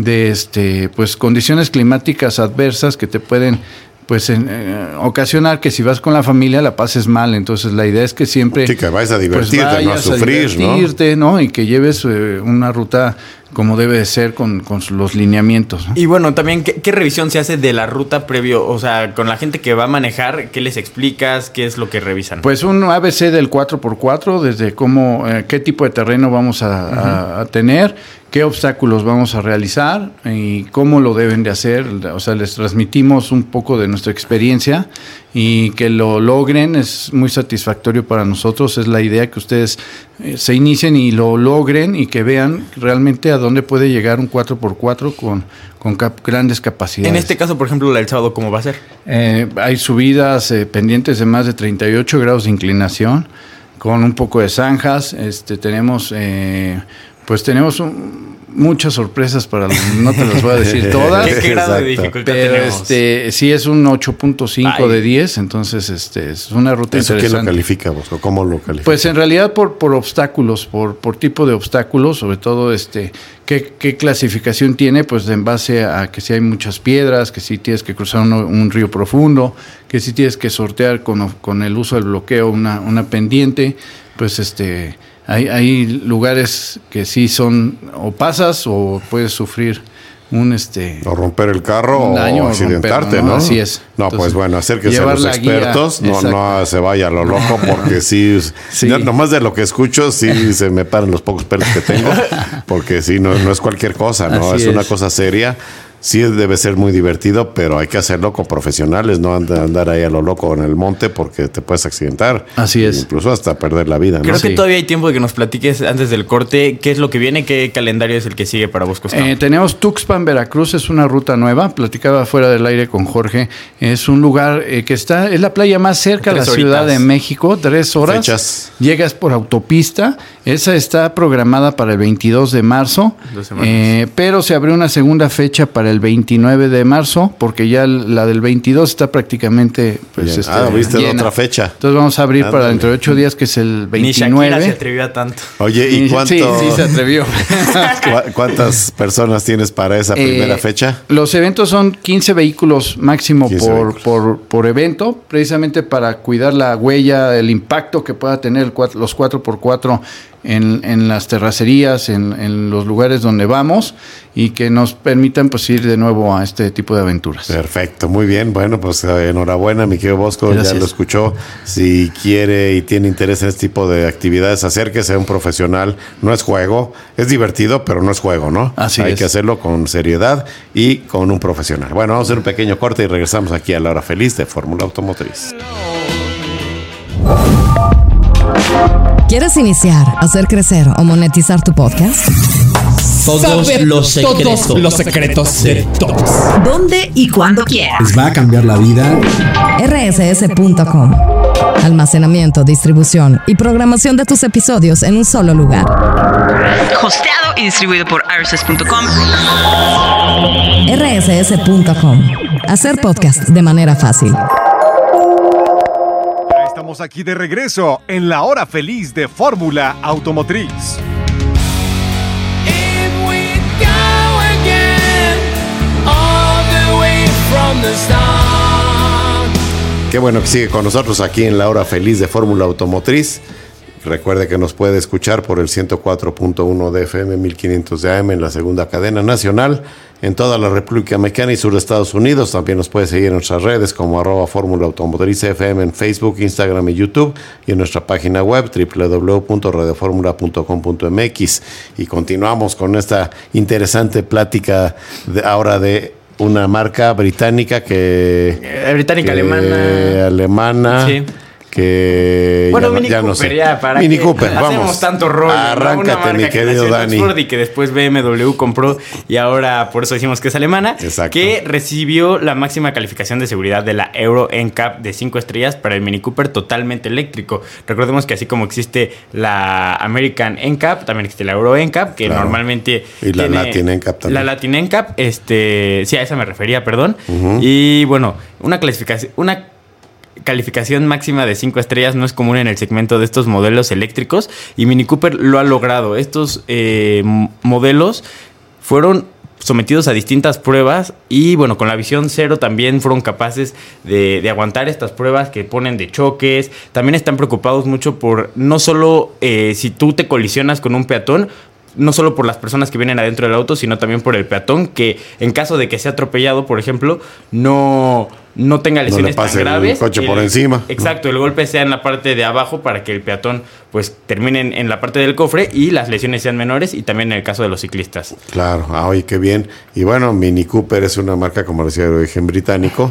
[SPEAKER 6] pues condiciones climáticas adversas que te pueden pues ocasionar que si vas con la familia la pases mal. Entonces la idea es que siempre
[SPEAKER 4] que vayas a divertirte, pues no a sufrir,
[SPEAKER 6] ¿no? Y que lleves una ruta como debe de ser con los lineamientos, ¿no?
[SPEAKER 5] Y bueno, también, ¿qué revisión se hace de la ruta previo? O sea, con la gente que va a manejar, ¿qué les explicas? ¿Qué es lo que revisan?
[SPEAKER 6] Pues un ABC del 4x4, desde qué tipo de terreno vamos a tener, qué obstáculos vamos a realizar y cómo lo deben de hacer. O sea, les transmitimos un poco de nuestra experiencia y que lo logren. Es muy satisfactorio para nosotros. Es la idea que ustedes se inicien y lo logren y que vean realmente a dónde puede llegar un 4x4 con grandes capacidades.
[SPEAKER 5] En este caso, por ejemplo, la del sábado, ¿cómo va a ser?
[SPEAKER 6] Hay subidas pendientes de más de 38 grados de inclinación, con un poco de zanjas. Tenemos muchas sorpresas no te las voy a decir todas.
[SPEAKER 5] ¿Qué grado de dificultad tenemos?
[SPEAKER 6] Sí es un 8.5 de 10, entonces es una ruta interesante.
[SPEAKER 4] ¿Quién lo califica, Bosco? ¿Cómo lo califica?
[SPEAKER 6] Pues en realidad por obstáculos, por tipo de obstáculos, sobre todo qué clasificación tiene, pues en base a que si hay muchas piedras, que si tienes que cruzar un río profundo, que si tienes que sortear con el uso del bloqueo una pendiente, pues hay lugares que sí son, o pasas o puedes sufrir o romper el carro o accidentarte, ¿no? Así es. No, entonces, pues bueno, acérquese a los expertos, no se vaya a lo loco, porque sí. Nomás de lo que escucho, sí se me paran los pocos pelos que tengo, porque sí, no es cualquier cosa, ¿no? Es una cosa seria. Sí debe ser muy divertido, pero hay que hacerlo con profesionales, no andar ahí a lo loco en el monte, porque te puedes accidentar. Así es. Incluso hasta perder la vida, ¿no?
[SPEAKER 5] Creo que todavía hay tiempo de que nos platiques antes del corte qué es lo que viene, qué calendario es el que sigue para Boscos Camp.
[SPEAKER 6] Tenemos Tuxpan, Veracruz, es una ruta nueva. Platicaba fuera del aire con Jorge. Es un lugar que es la playa más cerca de la Ciudad de México, 3 horas. Fechas. Llegas por autopista. Esa está programada para el 22 de marzo, pero se abrió una segunda fecha para el 29 de marzo, porque ya la del 22 está prácticamente
[SPEAKER 4] viste llena. Otra fecha.
[SPEAKER 6] Entonces vamos a abrir para dentro de 8 días, que es el 29. Ni
[SPEAKER 5] Shakira se atrevió a tanto.
[SPEAKER 4] Oye, ¿y cuánto?
[SPEAKER 6] Sí se atrevió.
[SPEAKER 4] ¿Cuántas personas tienes para esa primera fecha?
[SPEAKER 6] Los eventos son 15 vehículos máximo por evento, precisamente para cuidar la huella, el impacto que pueda tener los 4x4 en las terracerías, en los lugares donde vamos y que nos permitan pues ir de nuevo a este tipo de aventuras.
[SPEAKER 4] Perfecto, muy bien. Bueno, pues enhorabuena, mi querido Bosco.
[SPEAKER 6] Gracias.
[SPEAKER 4] Ya lo escuchó. Si quiere y tiene interés en este tipo de actividades, acérquese a un profesional. No es juego, es divertido, pero no es juego, ¿no?
[SPEAKER 6] Así
[SPEAKER 4] Hay
[SPEAKER 6] es.
[SPEAKER 4] que hacerlo con seriedad y con un profesional. Bueno, vamos a hacer un pequeño corte y regresamos aquí a la hora feliz de Fórmula Automotriz.
[SPEAKER 2] ¿Quieres iniciar, hacer crecer o monetizar tu podcast?
[SPEAKER 9] Todos los secretos de todos.
[SPEAKER 10] ¿Dónde y cuándo quieras?
[SPEAKER 9] Les va a cambiar la vida.
[SPEAKER 2] rss.com. Almacenamiento, distribución y programación de tus episodios en un solo lugar.
[SPEAKER 10] Hosteado y distribuido por rss.com.
[SPEAKER 2] rss.com. Hacer podcast de manera fácil.
[SPEAKER 3] Ya estamos aquí de regreso en la hora feliz de Fórmula Automotriz.
[SPEAKER 4] Qué bueno que sigue con nosotros aquí en la hora feliz de Fórmula Automotriz. Recuerde que nos puede escuchar por el 104.1 de FM, 1500 de AM en la segunda cadena nacional en toda la República Mexicana y sur de Estados Unidos. También nos puede seguir en nuestras redes como @Fórmula Automotriz FM en Facebook, Instagram y YouTube, y en nuestra página web www.radioformula.com.mx. Y continuamos con esta interesante plática ahora de una marca británica alemana.
[SPEAKER 5] Sí.
[SPEAKER 4] Que
[SPEAKER 5] bueno,
[SPEAKER 4] ya,
[SPEAKER 5] Mini
[SPEAKER 4] ya
[SPEAKER 5] Cooper,
[SPEAKER 4] no sé.
[SPEAKER 5] ya, para
[SPEAKER 4] Mini
[SPEAKER 5] que
[SPEAKER 4] Cooper,
[SPEAKER 5] hacemos
[SPEAKER 4] vamos.
[SPEAKER 5] tanto rollo.
[SPEAKER 4] Arráncate, mi querido Dani.
[SPEAKER 5] Y que después BMW compró y ahora por eso decimos que es alemana.
[SPEAKER 4] Exacto.
[SPEAKER 5] Que recibió la máxima calificación de seguridad de la Euro NCAP de 5 estrellas para el Mini Cooper totalmente eléctrico. Recordemos que así como existe la American NCAP, también existe la Euro NCAP, que
[SPEAKER 4] claro.
[SPEAKER 5] Normalmente
[SPEAKER 4] y la Latin NCAP también.
[SPEAKER 5] La Latin NCAP, sí, a esa me refería, perdón. Y bueno, una calificación máxima de 5 estrellas no es común en el segmento de estos modelos eléctricos y Mini Cooper lo ha logrado. Estos modelos fueron sometidos a distintas pruebas y bueno, con la visión cero también fueron capaces de aguantar estas pruebas que ponen de choques. También están preocupados mucho por no solo si tú te colisionas con un peatón, no solo por las personas que vienen adentro del auto, sino también por el peatón, que en caso de que sea atropellado, por ejemplo, no tenga lesiones
[SPEAKER 4] no le pase
[SPEAKER 5] tan graves.
[SPEAKER 4] El coche por encima.
[SPEAKER 5] Exacto, el golpe sea en la parte de abajo para que el peatón pues termine en la parte del cofre y las lesiones sean menores, y también en el caso de los ciclistas.
[SPEAKER 4] Claro, oye, qué bien. Y bueno, Mini Cooper es una marca, como decía, de origen británico.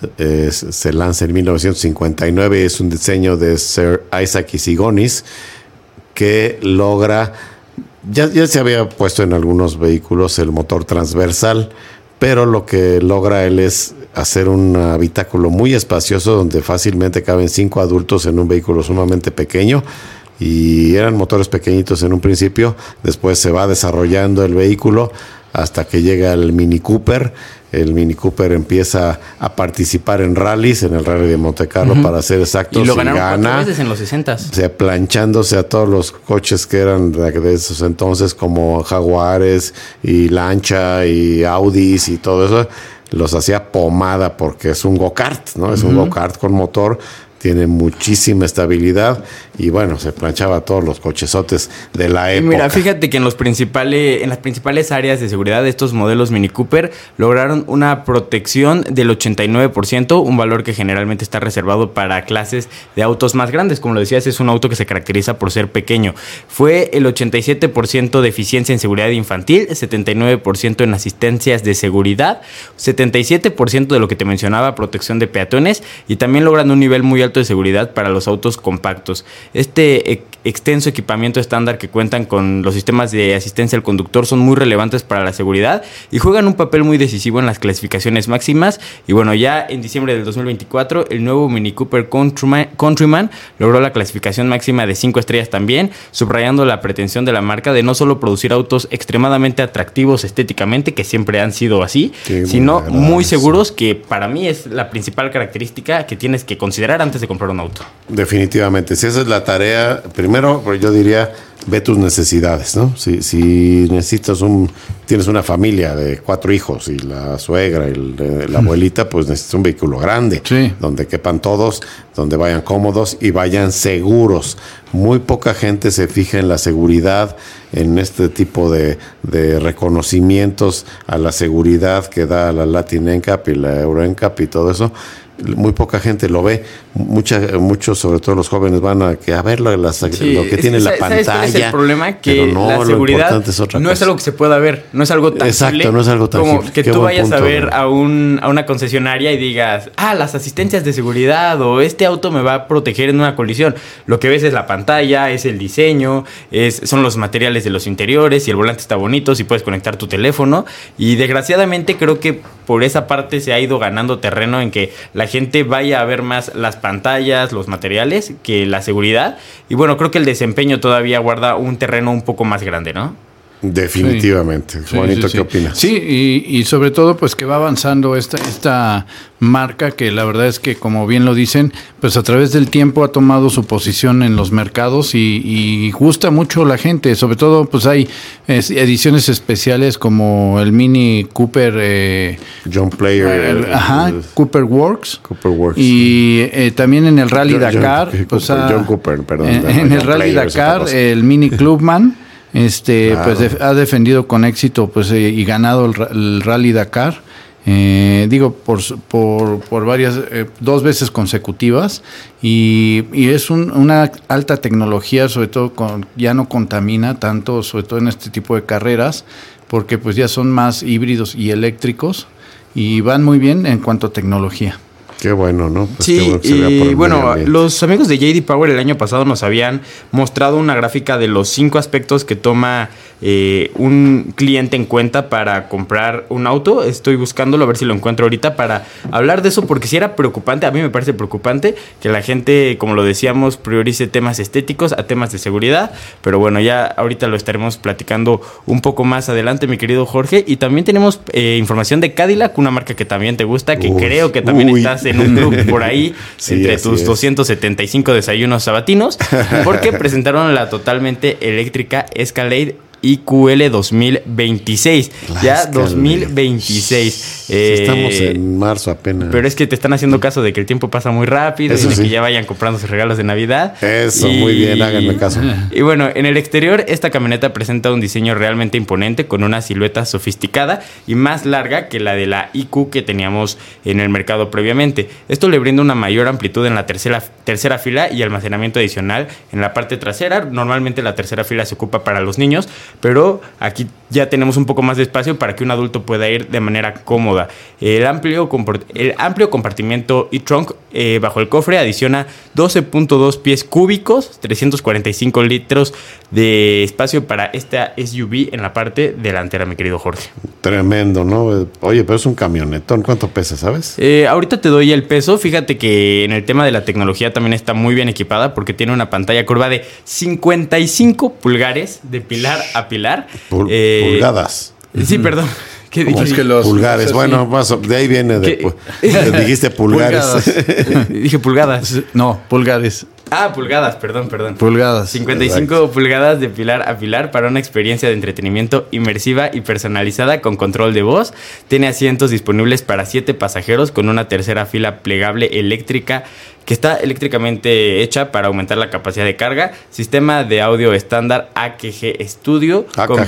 [SPEAKER 4] Se lanza en 1959, es un diseño de Sir Isaac Isigonis que logra... Ya se había puesto en algunos vehículos el motor transversal, pero lo que logra él es hacer un habitáculo muy espacioso donde fácilmente caben 5 adultos en un vehículo sumamente pequeño. Y eran motores pequeñitos en un principio, después se va desarrollando el vehículo hasta que llega el Mini Cooper. El Mini Cooper empieza a participar en rallies, en el rally de Monte Carlo, para ser exactos.
[SPEAKER 5] Y lo ganaron
[SPEAKER 4] gana,
[SPEAKER 5] 4 veces en los 60s.
[SPEAKER 4] O sea, planchándose a todos los coches que eran de esos entonces, como Jaguares y Lancia y Audis y todo eso. Los hacía pomada porque es un go-kart, ¿no? Es un go-kart con motor. Tiene muchísima estabilidad y bueno, se planchaba todos los cochesotes de la época.
[SPEAKER 5] Mira, fíjate que en las principales áreas de seguridad de estos modelos Mini Cooper lograron una protección del 89%, un valor que generalmente está reservado para clases de autos más grandes. Como lo decías, es un auto que se caracteriza por ser pequeño. Fue el 87% de eficiencia en seguridad infantil, 79% en asistencias de seguridad, 77% de lo que te mencionaba, protección de peatones, y también logran un nivel muy alto de seguridad para los autos compactos. Este extenso equipamiento estándar que cuentan con los sistemas de asistencia al conductor son muy relevantes para la seguridad y juegan un papel muy decisivo en las clasificaciones máximas. Y bueno, ya en diciembre del 2024 el nuevo Mini Cooper Countryman logró la clasificación máxima de 5 estrellas también, subrayando la pretensión de la marca de no solo producir autos extremadamente atractivos estéticamente, que siempre han sido así, sino muy seguros, que para mí es la principal característica que tienes que considerar antes de comprar un auto.
[SPEAKER 4] Definitivamente, si esa es la tarea, primero yo diría, ve tus necesidades, ¿no? Si necesitas un tienes una familia de 4 hijos y la suegra y la abuelita, pues necesitas un vehículo grande, donde quepan todos, donde vayan cómodos y vayan seguros. Muy poca gente se fija en la seguridad, en este tipo de reconocimientos a la seguridad que da la Latin NCAP y la Euro NCAP y todo eso. Muy poca gente lo ve. Muchos, sobre todo los jóvenes, van a ver lo que tiene la pantalla.
[SPEAKER 5] ¿Sabes cuál es el problema? Que la seguridad no es algo que se pueda ver, no es algo tangible.
[SPEAKER 4] Exacto, no es algo tangible.
[SPEAKER 5] Como que tú vayas a ver a una concesionaria y digas, las asistencias de seguridad o este auto me va a proteger en una colisión. Lo que ves es la pantalla, es el diseño, son los materiales de los interiores, si el volante está bonito, si puedes conectar tu teléfono. Y desgraciadamente creo que por esa parte se ha ido ganando terreno en que la gente vaya a ver más las pantallas, los materiales, que la seguridad. Y bueno, creo que el desempeño todavía guarda un terreno un poco más grande, ¿no?
[SPEAKER 4] Definitivamente. Juanito, ¿qué opinas?
[SPEAKER 6] Sí, y sobre todo pues que va avanzando esta marca que la verdad es que, como bien lo dicen, pues a través del tiempo ha tomado su posición en los mercados y gusta mucho la gente. Sobre todo pues hay ediciones especiales como el Mini Cooper
[SPEAKER 4] John Player,
[SPEAKER 6] Cooper Works y también en el Rally Dakar
[SPEAKER 4] John Cooper, perdón,
[SPEAKER 6] en el Rally Dakar el Mini Clubman pues ha defendido con éxito pues y ganado el Rally Dakar, por varias 2 veces consecutivas y es una alta tecnología, sobre todo ya no contamina tanto, sobre todo en este tipo de carreras, porque pues ya son más híbridos y eléctricos y van muy bien en cuanto a tecnología.
[SPEAKER 4] Qué bueno, ¿no? Pues
[SPEAKER 5] sí, y bueno, los amigos de J.D. Power el año pasado nos habían mostrado una gráfica de los 5 aspectos que toma un cliente en cuenta para comprar un auto. Estoy buscándolo a ver si lo encuentro ahorita para hablar de eso, porque si era preocupante, a mí me parece preocupante que la gente, como lo decíamos, priorice temas estéticos a temas de seguridad, pero bueno, ya ahorita lo estaremos platicando un poco más adelante, mi querido Jorge. Y también tenemos información de Cadillac, una marca que también te gusta, que creo que también estás en un club por ahí, entre tus 275 desayunos sabatinos, porque presentaron la totalmente eléctrica Escalade IQL 2026. Ya 2026.
[SPEAKER 4] Estamos en marzo apenas.
[SPEAKER 5] Pero es que te están haciendo caso de que el tiempo pasa muy rápido y de que ya vayan comprando sus regalos de Navidad.
[SPEAKER 4] Eso, muy bien, háganme caso.
[SPEAKER 5] Y bueno, en el exterior, esta camioneta presenta un diseño realmente imponente, con una silueta sofisticada y más larga que la de la IQ que teníamos en el mercado previamente. Esto le brinda una mayor amplitud en la tercera fila y almacenamiento adicional en la parte trasera. Normalmente la tercera fila se ocupa para los niños, pero aquí ya tenemos un poco más de espacio para que un adulto pueda ir de manera cómoda. El amplio compartimiento e-trunk bajo el cofre adiciona 12.2 pies cúbicos, 345 litros de espacio para esta SUV en la parte delantera, mi querido Jorge.
[SPEAKER 4] Tremendo, ¿no? Oye, pero es un camionetón. ¿Cuánto pesa, sabes?
[SPEAKER 5] Ahorita te doy el peso. Fíjate que en el tema de la tecnología también está muy bien equipada, porque tiene una pantalla curva de 55 pulgares de pilar a pilar.
[SPEAKER 4] Pulgadas.
[SPEAKER 5] Sí, perdón.
[SPEAKER 6] ¿Qué dije? Es que los
[SPEAKER 4] pulgares, bueno, más de ahí viene dijiste pulgares.
[SPEAKER 5] Dije pulgadas.
[SPEAKER 6] No, pulgares.
[SPEAKER 5] Pulgadas, perdón.
[SPEAKER 6] Pulgadas.
[SPEAKER 5] 55 exacto. Pulgadas de pilar a pilar para una experiencia de entretenimiento inmersiva y personalizada con control de voz. Tiene asientos disponibles para 7 pasajeros con una tercera fila plegable eléctrica que está eléctricamente hecha para aumentar la capacidad de carga. Sistema de audio estándar AKG Studio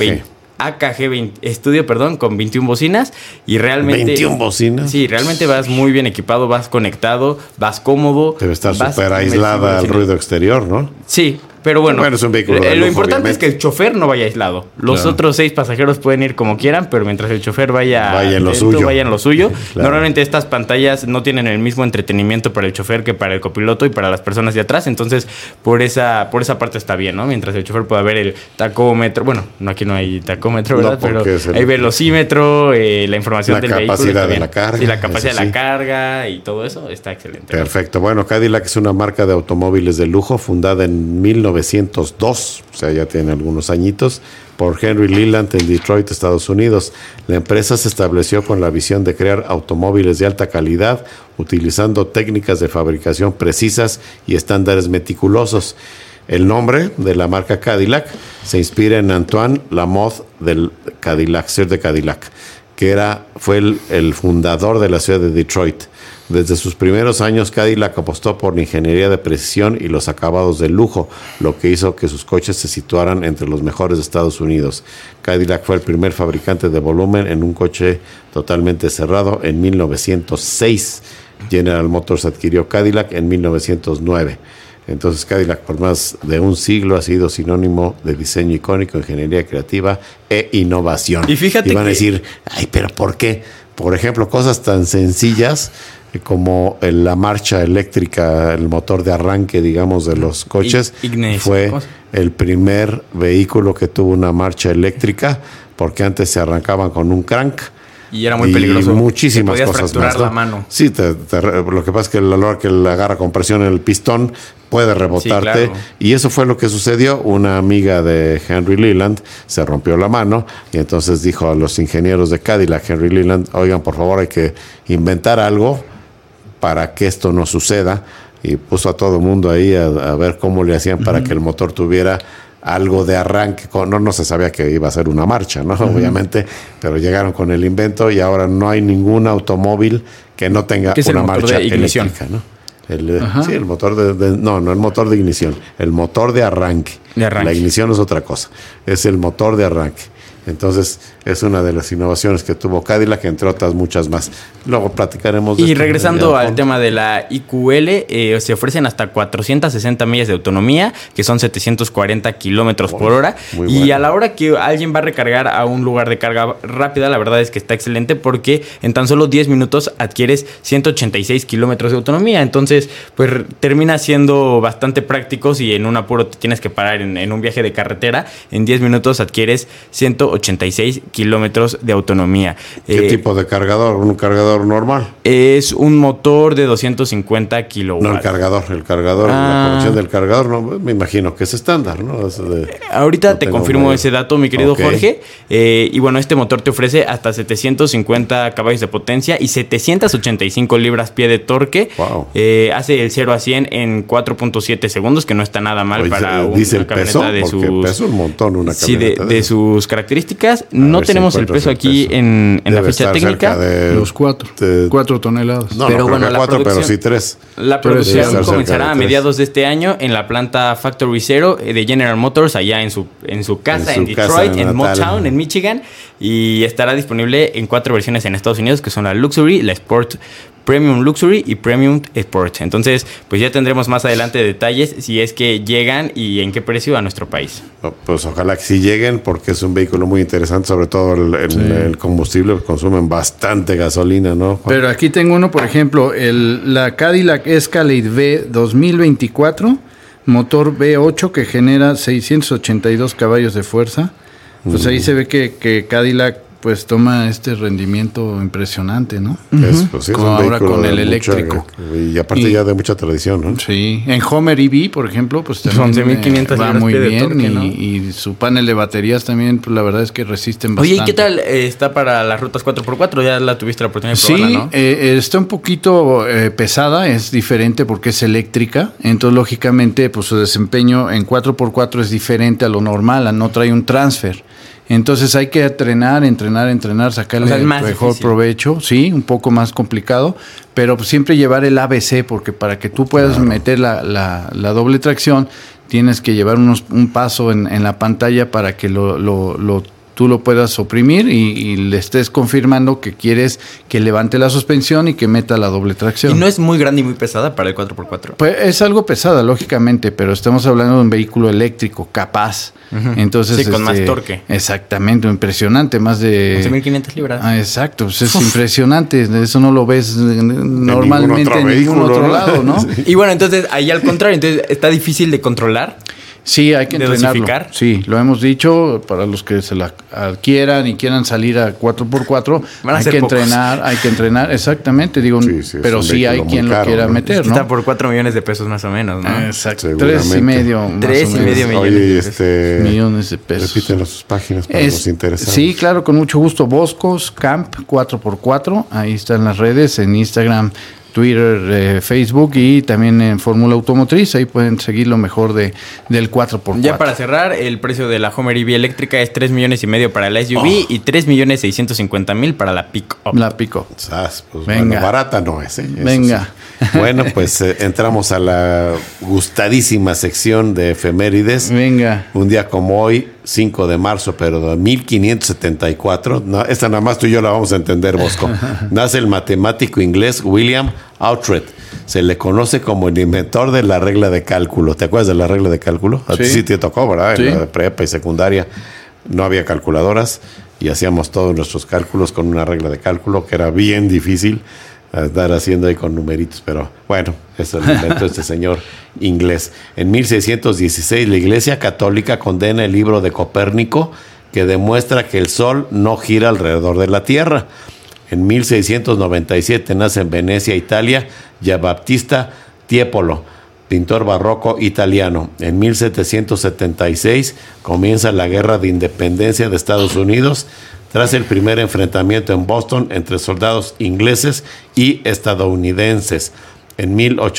[SPEAKER 5] con 21 bocinas y realmente...
[SPEAKER 4] 21 bocinas.
[SPEAKER 5] Sí, realmente vas muy bien equipado, vas conectado, vas cómodo.
[SPEAKER 4] Debe estar súper aislada al ruido exterior, ¿no?
[SPEAKER 5] Sí, pero bueno,
[SPEAKER 4] es un vehículo de
[SPEAKER 5] lo
[SPEAKER 4] lujo,
[SPEAKER 5] importante
[SPEAKER 4] obviamente.
[SPEAKER 5] es que el chofer no vaya aislado. Los otros 6 pasajeros pueden ir como quieran, pero mientras el chofer vaya en lo suyo. Claro. Normalmente estas pantallas no tienen el mismo entretenimiento para el chofer que para el copiloto y para las personas de atrás. Entonces, por esa parte está bien, ¿no? Mientras el chofer pueda ver el tacómetro. Bueno, aquí no hay tacómetro, ¿verdad? Pero hay velocímetro, la información del vehículo.
[SPEAKER 4] La capacidad de la carga.
[SPEAKER 5] Sí, la capacidad de la carga y todo eso está excelente.
[SPEAKER 4] Perfecto. Bueno, Cadillac es una marca de automóviles de lujo fundada en 1902, o sea, ya tiene algunos añitos, por Henry Leland en Detroit, Estados Unidos. La empresa se estableció con la visión de crear automóviles de alta calidad, utilizando técnicas de fabricación precisas y estándares meticulosos. El nombre de la marca Cadillac se inspira en Antoine Lamothe del Cadillac, Sir de Cadillac, que fue el fundador de la ciudad de Detroit. Desde sus primeros años, Cadillac apostó por la ingeniería de precisión y los acabados de lujo, lo que hizo que sus coches se situaran entre los mejores de Estados Unidos. Cadillac fue el primer fabricante de volumen en un coche totalmente cerrado en 1906. General Motors adquirió Cadillac en 1909. Entonces Cadillac por más de un siglo ha sido sinónimo de diseño icónico, ingeniería creativa e innovación.
[SPEAKER 5] Y fíjate
[SPEAKER 4] van a decir, ay, pero ¿por qué? Por ejemplo, cosas tan sencillas como la marcha eléctrica, el motor de arranque, digamos, de los coches, fue el primer vehículo que tuvo una marcha eléctrica, porque antes se arrancaban con un crank.
[SPEAKER 5] Y era muy peligroso.
[SPEAKER 4] Muchísimas
[SPEAKER 5] te
[SPEAKER 4] cosas
[SPEAKER 5] fracturar
[SPEAKER 4] más, ¿no?
[SPEAKER 5] la mano.
[SPEAKER 4] Sí, lo que pasa es que el olor que le agarra con presión en el pistón puede rebotarte. Sí, claro. Y eso fue lo que sucedió. Una amiga de Henry Leland se rompió la mano y entonces dijo a los ingenieros de Cadillac, Henry Leland, oigan, por favor, hay que inventar algo para que esto no suceda. Y puso a todo el mundo ahí a ver cómo le hacían para que el motor tuviera algo de arranque. No se sabía que iba a ser una marcha, ¿no? Obviamente, pero llegaron con el invento y ahora no hay ningún automóvil que no tenga una marcha eléctrica, ¿no? Sí, el motor no el motor de ignición, el motor de arranque. La ignición es otra cosa, es el motor de arranque. Entonces, es una de las innovaciones que tuvo Cadillac, entre otras muchas más. Luego platicaremos de
[SPEAKER 5] Y regresando al tema de la IQL, se ofrecen hasta 460 millas de autonomía, que son 740 kilómetros por hora. Y bueno, a la hora que alguien va a recargar a un lugar de carga rápida, la verdad es que está excelente porque en tan solo 10 minutos adquieres 186 kilómetros de autonomía. Entonces, pues termina siendo bastante práctico. Si en un apuro te tienes que parar en un viaje de carretera, en 10 minutos adquieres 186 kilómetros de autonomía.
[SPEAKER 4] ¿Qué tipo de cargador? ¿Un cargador normal?
[SPEAKER 5] Es un motor de 250 kilowatts.
[SPEAKER 4] No, el cargador, la conexión del cargador, no, me imagino que es estándar, ¿no?
[SPEAKER 5] Ahorita te confirmo ese dato, mi querido Jorge. Y bueno, este motor te ofrece hasta 750 caballos de potencia y 785 libras-pie de torque.
[SPEAKER 4] Wow.
[SPEAKER 5] Hace el 0 a 100 en 4.7 segundos, que no está nada mal para una camioneta de sus...
[SPEAKER 4] Pesa un montón una camioneta.
[SPEAKER 5] Sí, de sus características. No tenemos el peso aquí en la ficha técnica.
[SPEAKER 6] De los 4 toneladas.
[SPEAKER 4] No, pero bueno, la 4, pero sí 3.
[SPEAKER 5] La producción comenzará a mediados de este año en la planta Factory Zero de General Motors, allá en su casa en Detroit, en Motown, en Michigan, y estará disponible en 4 versiones en Estados Unidos, que son la Luxury, la Sport, Premium Luxury y Premium Sport. Entonces, pues ya tendremos más adelante detalles si es que llegan y en qué precio a nuestro país.
[SPEAKER 4] Pues ojalá que sí lleguen, porque es un vehículo muy interesante, sobre todo el combustible, consumen bastante gasolina, ¿no?
[SPEAKER 6] Pero aquí tengo uno, por ejemplo, la Cadillac Escalade V 2024, motor V8 que genera 682 caballos de fuerza. Pues ahí se ve que Cadillac pues toma este rendimiento impresionante, ¿no?
[SPEAKER 4] Pues,
[SPEAKER 6] como ahora con el eléctrico.
[SPEAKER 4] Y aparte ya de mucha tradición, ¿no?
[SPEAKER 6] Sí. En Homer EV, por ejemplo, pues también
[SPEAKER 5] 11.500
[SPEAKER 6] va muy bien.
[SPEAKER 5] Torque, ¿no?
[SPEAKER 6] Y su panel de baterías también, pues la verdad es que resisten bastante.
[SPEAKER 5] Oye, ¿y qué tal está para las rutas 4x4? Ya la tuviste la oportunidad de probarla, ¿no?
[SPEAKER 6] Sí, está un poquito pesada, es diferente porque es eléctrica. Entonces, lógicamente, pues su desempeño en 4x4 es diferente a lo normal, no trae un transfer. Entonces hay que entrenar, sacarle el mejor provecho. Sí, un poco más complicado, pero pues siempre llevar el ABC, porque para que tú puedas meter la doble tracción, tienes que llevar un paso en la pantalla para que tú lo puedas oprimir y le estés confirmando que quieres que levante la suspensión y que meta la doble tracción.
[SPEAKER 5] ¿Y no es muy grande y muy pesada para el 4x4?
[SPEAKER 6] Pues es algo pesada, lógicamente, pero estamos hablando de un vehículo eléctrico capaz. Entonces,
[SPEAKER 5] sí, con más torque.
[SPEAKER 6] Exactamente, impresionante, más de
[SPEAKER 5] 11.500 libras.
[SPEAKER 6] Exacto, pues es impresionante, eso no lo ves normalmente en ningún otro lado, ¿no?
[SPEAKER 5] Sí. Y bueno, entonces ahí al contrario, entonces está difícil de controlar.
[SPEAKER 6] Sí, hay que entrenarlo. Sí, lo hemos dicho, para los que se la adquieran y quieran salir a 4x4, hay que entrenar, exactamente, digo, pero sí hay quien lo quiera meter, ¿no?
[SPEAKER 5] Está por 4 millones de pesos más o menos, ¿no?
[SPEAKER 6] Exacto, 3,5 millones de pesos.
[SPEAKER 4] Repítenos sus páginas para los interesados.
[SPEAKER 6] Sí, claro, con mucho gusto. Boscos Camp 4x4, ahí están las redes, en Instagram Twitter, Facebook y también en Fórmula Automotriz. Ahí pueden seguir lo mejor del 4x4.
[SPEAKER 5] Ya para cerrar, el precio de la Hummer EV eléctrica es $3.5 millones para la SUV y $3.650.000 para la pick-up.
[SPEAKER 6] La pick-up.
[SPEAKER 4] Pues bueno, barata no es, ¿eh?
[SPEAKER 6] Venga.
[SPEAKER 4] Sí. Bueno, pues entramos a la gustadísima sección de efemérides.
[SPEAKER 6] Venga.
[SPEAKER 4] Un día como hoy, 5 de marzo, pero de 1574. No, esta nada más tú y yo la vamos a entender, Bosco. Nace el matemático inglés William Oughtred. Se le conoce como el inventor de la regla de cálculo. ¿Te acuerdas de la regla de cálculo? A ti sí te tocó, ¿verdad?
[SPEAKER 6] Sí.
[SPEAKER 4] En la de prepa y secundaria no había calculadoras y hacíamos todos nuestros cálculos con una regla de cálculo que era bien difícil estar haciendo ahí con numeritos, pero bueno, eso lo inventó este señor inglés. En 1616 la Iglesia Católica condena el libro de Copérnico que demuestra que el Sol no gira alrededor de la Tierra. En 1697 nace en Venecia, Italia, Giambattista Tiepolo, pintor barroco italiano. En 1776 comienza la Guerra de Independencia de Estados Unidos, tras el primer enfrentamiento en Boston entre soldados ingleses y estadounidenses. En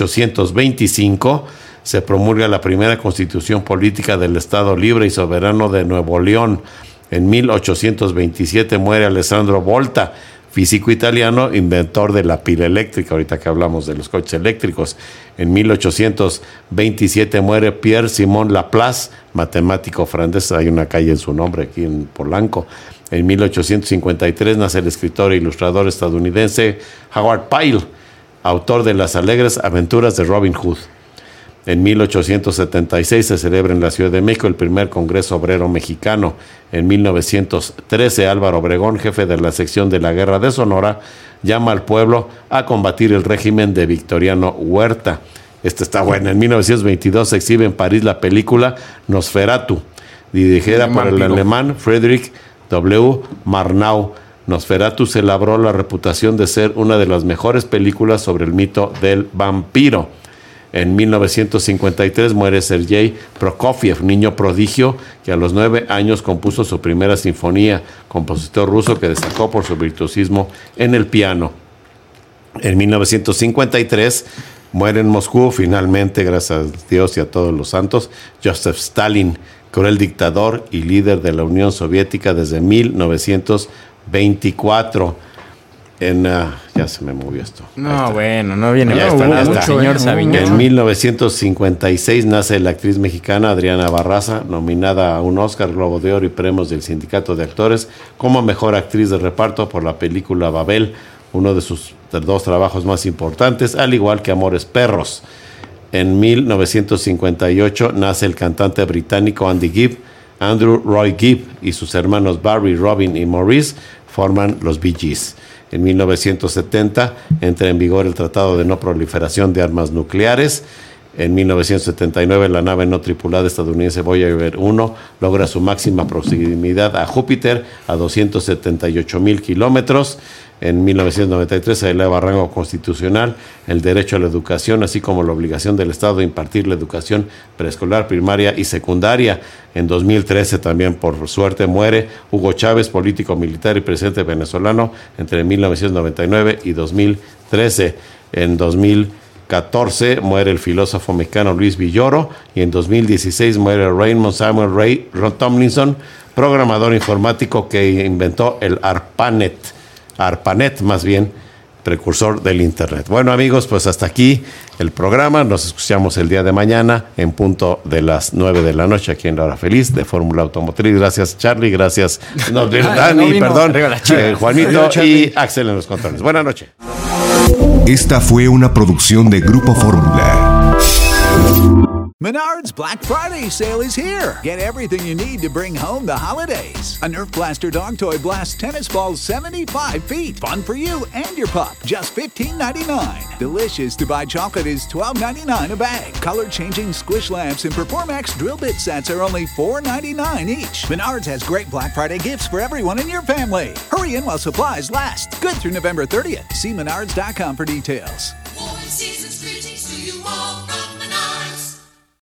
[SPEAKER 4] 1825 se promulga la primera constitución política del Estado Libre y Soberano de Nuevo León. En 1827 muere Alessandro Volta, físico italiano, inventor de la pila eléctrica, ahorita que hablamos de los coches eléctricos. En 1827 muere Pierre-Simon Laplace, matemático francés, hay una calle en su nombre aquí en Polanco. En 1853 nace el escritor e ilustrador estadounidense Howard Pyle, autor de Las alegres aventuras de Robin Hood. En 1876 se celebra en la Ciudad de México el primer Congreso Obrero Mexicano. En 1913 Álvaro Obregón, jefe de la sección de la Guerra de Sonora, llama al pueblo a combatir el régimen de Victoriano Huerta. Esta está buena. En 1922 se exhibe en París la película Nosferatu, dirigida por el alemán Friedrich W. Murnau. Nosferatu se labró la reputación de ser una de las mejores películas sobre el mito del vampiro. En 1953 muere Sergei Prokofiev, niño prodigio que a los 9 años compuso su primera sinfonía, compositor ruso que destacó por su virtuosismo en el piano. En 1953 muere en Moscú, finalmente, gracias a Dios y a todos los santos, Joseph Stalin, cruel dictador y líder de la Unión Soviética desde 1924. Ya se me movió esto.
[SPEAKER 5] No, bueno, no viene
[SPEAKER 4] ya está.
[SPEAKER 5] Señor Sabiñón.
[SPEAKER 4] En 1956 nace la actriz mexicana Adriana Barraza, nominada a un Oscar, Globo de Oro y premios del Sindicato de Actores como mejor actriz de reparto por la película Babel, uno de sus 2 trabajos más importantes, al igual que Amores Perros. En 1958 nace el cantante británico Andrew Roy Gibb, y sus hermanos Barry, Robin y Maurice forman los Bee Gees. En 1970 entra en vigor el Tratado de No Proliferación de Armas Nucleares. En 1979 la nave no tripulada estadounidense Voyager 1 logra su máxima proximidad a Júpiter a 278,000 kilómetros. En 1993 se eleva a rango constitucional el derecho a la educación, así como la obligación del Estado de impartir la educación preescolar, primaria y secundaria. En 2013 también, por suerte, muere Hugo Chávez, político militar y presidente venezolano entre 1999 y 2013. En 2014 muere el filósofo mexicano Luis Villoro, y en 2016 muere Raymond Samuel Ray Tomlinson, programador informático que inventó el ARPANET más bien, precursor del Internet. Bueno, amigos, pues hasta aquí el programa. Nos escuchamos el día de mañana en punto de las 9 de la noche aquí en La Hora Feliz de Fórmula Automotriz. Gracias, Charlie. Gracias, Dani, perdón, Juanito y Axel en los controles. Buenas noches.
[SPEAKER 3] Esta fue una producción de Grupo Fórmula.
[SPEAKER 11] Menards Black Friday sale is here. Get everything you need to bring home the holidays. A Nerf Blaster dog toy blasts tennis balls 75 feet. Fun for you and your pup. Just $15.99. Delicious to buy chocolate is $12.99 a bag. Color-changing squish lamps and Performax drill bit sets are only $4.99 each. Menards has great Black Friday gifts for everyone in your family. Hurry in while supplies last. Good through November 30th. See menards.com for details.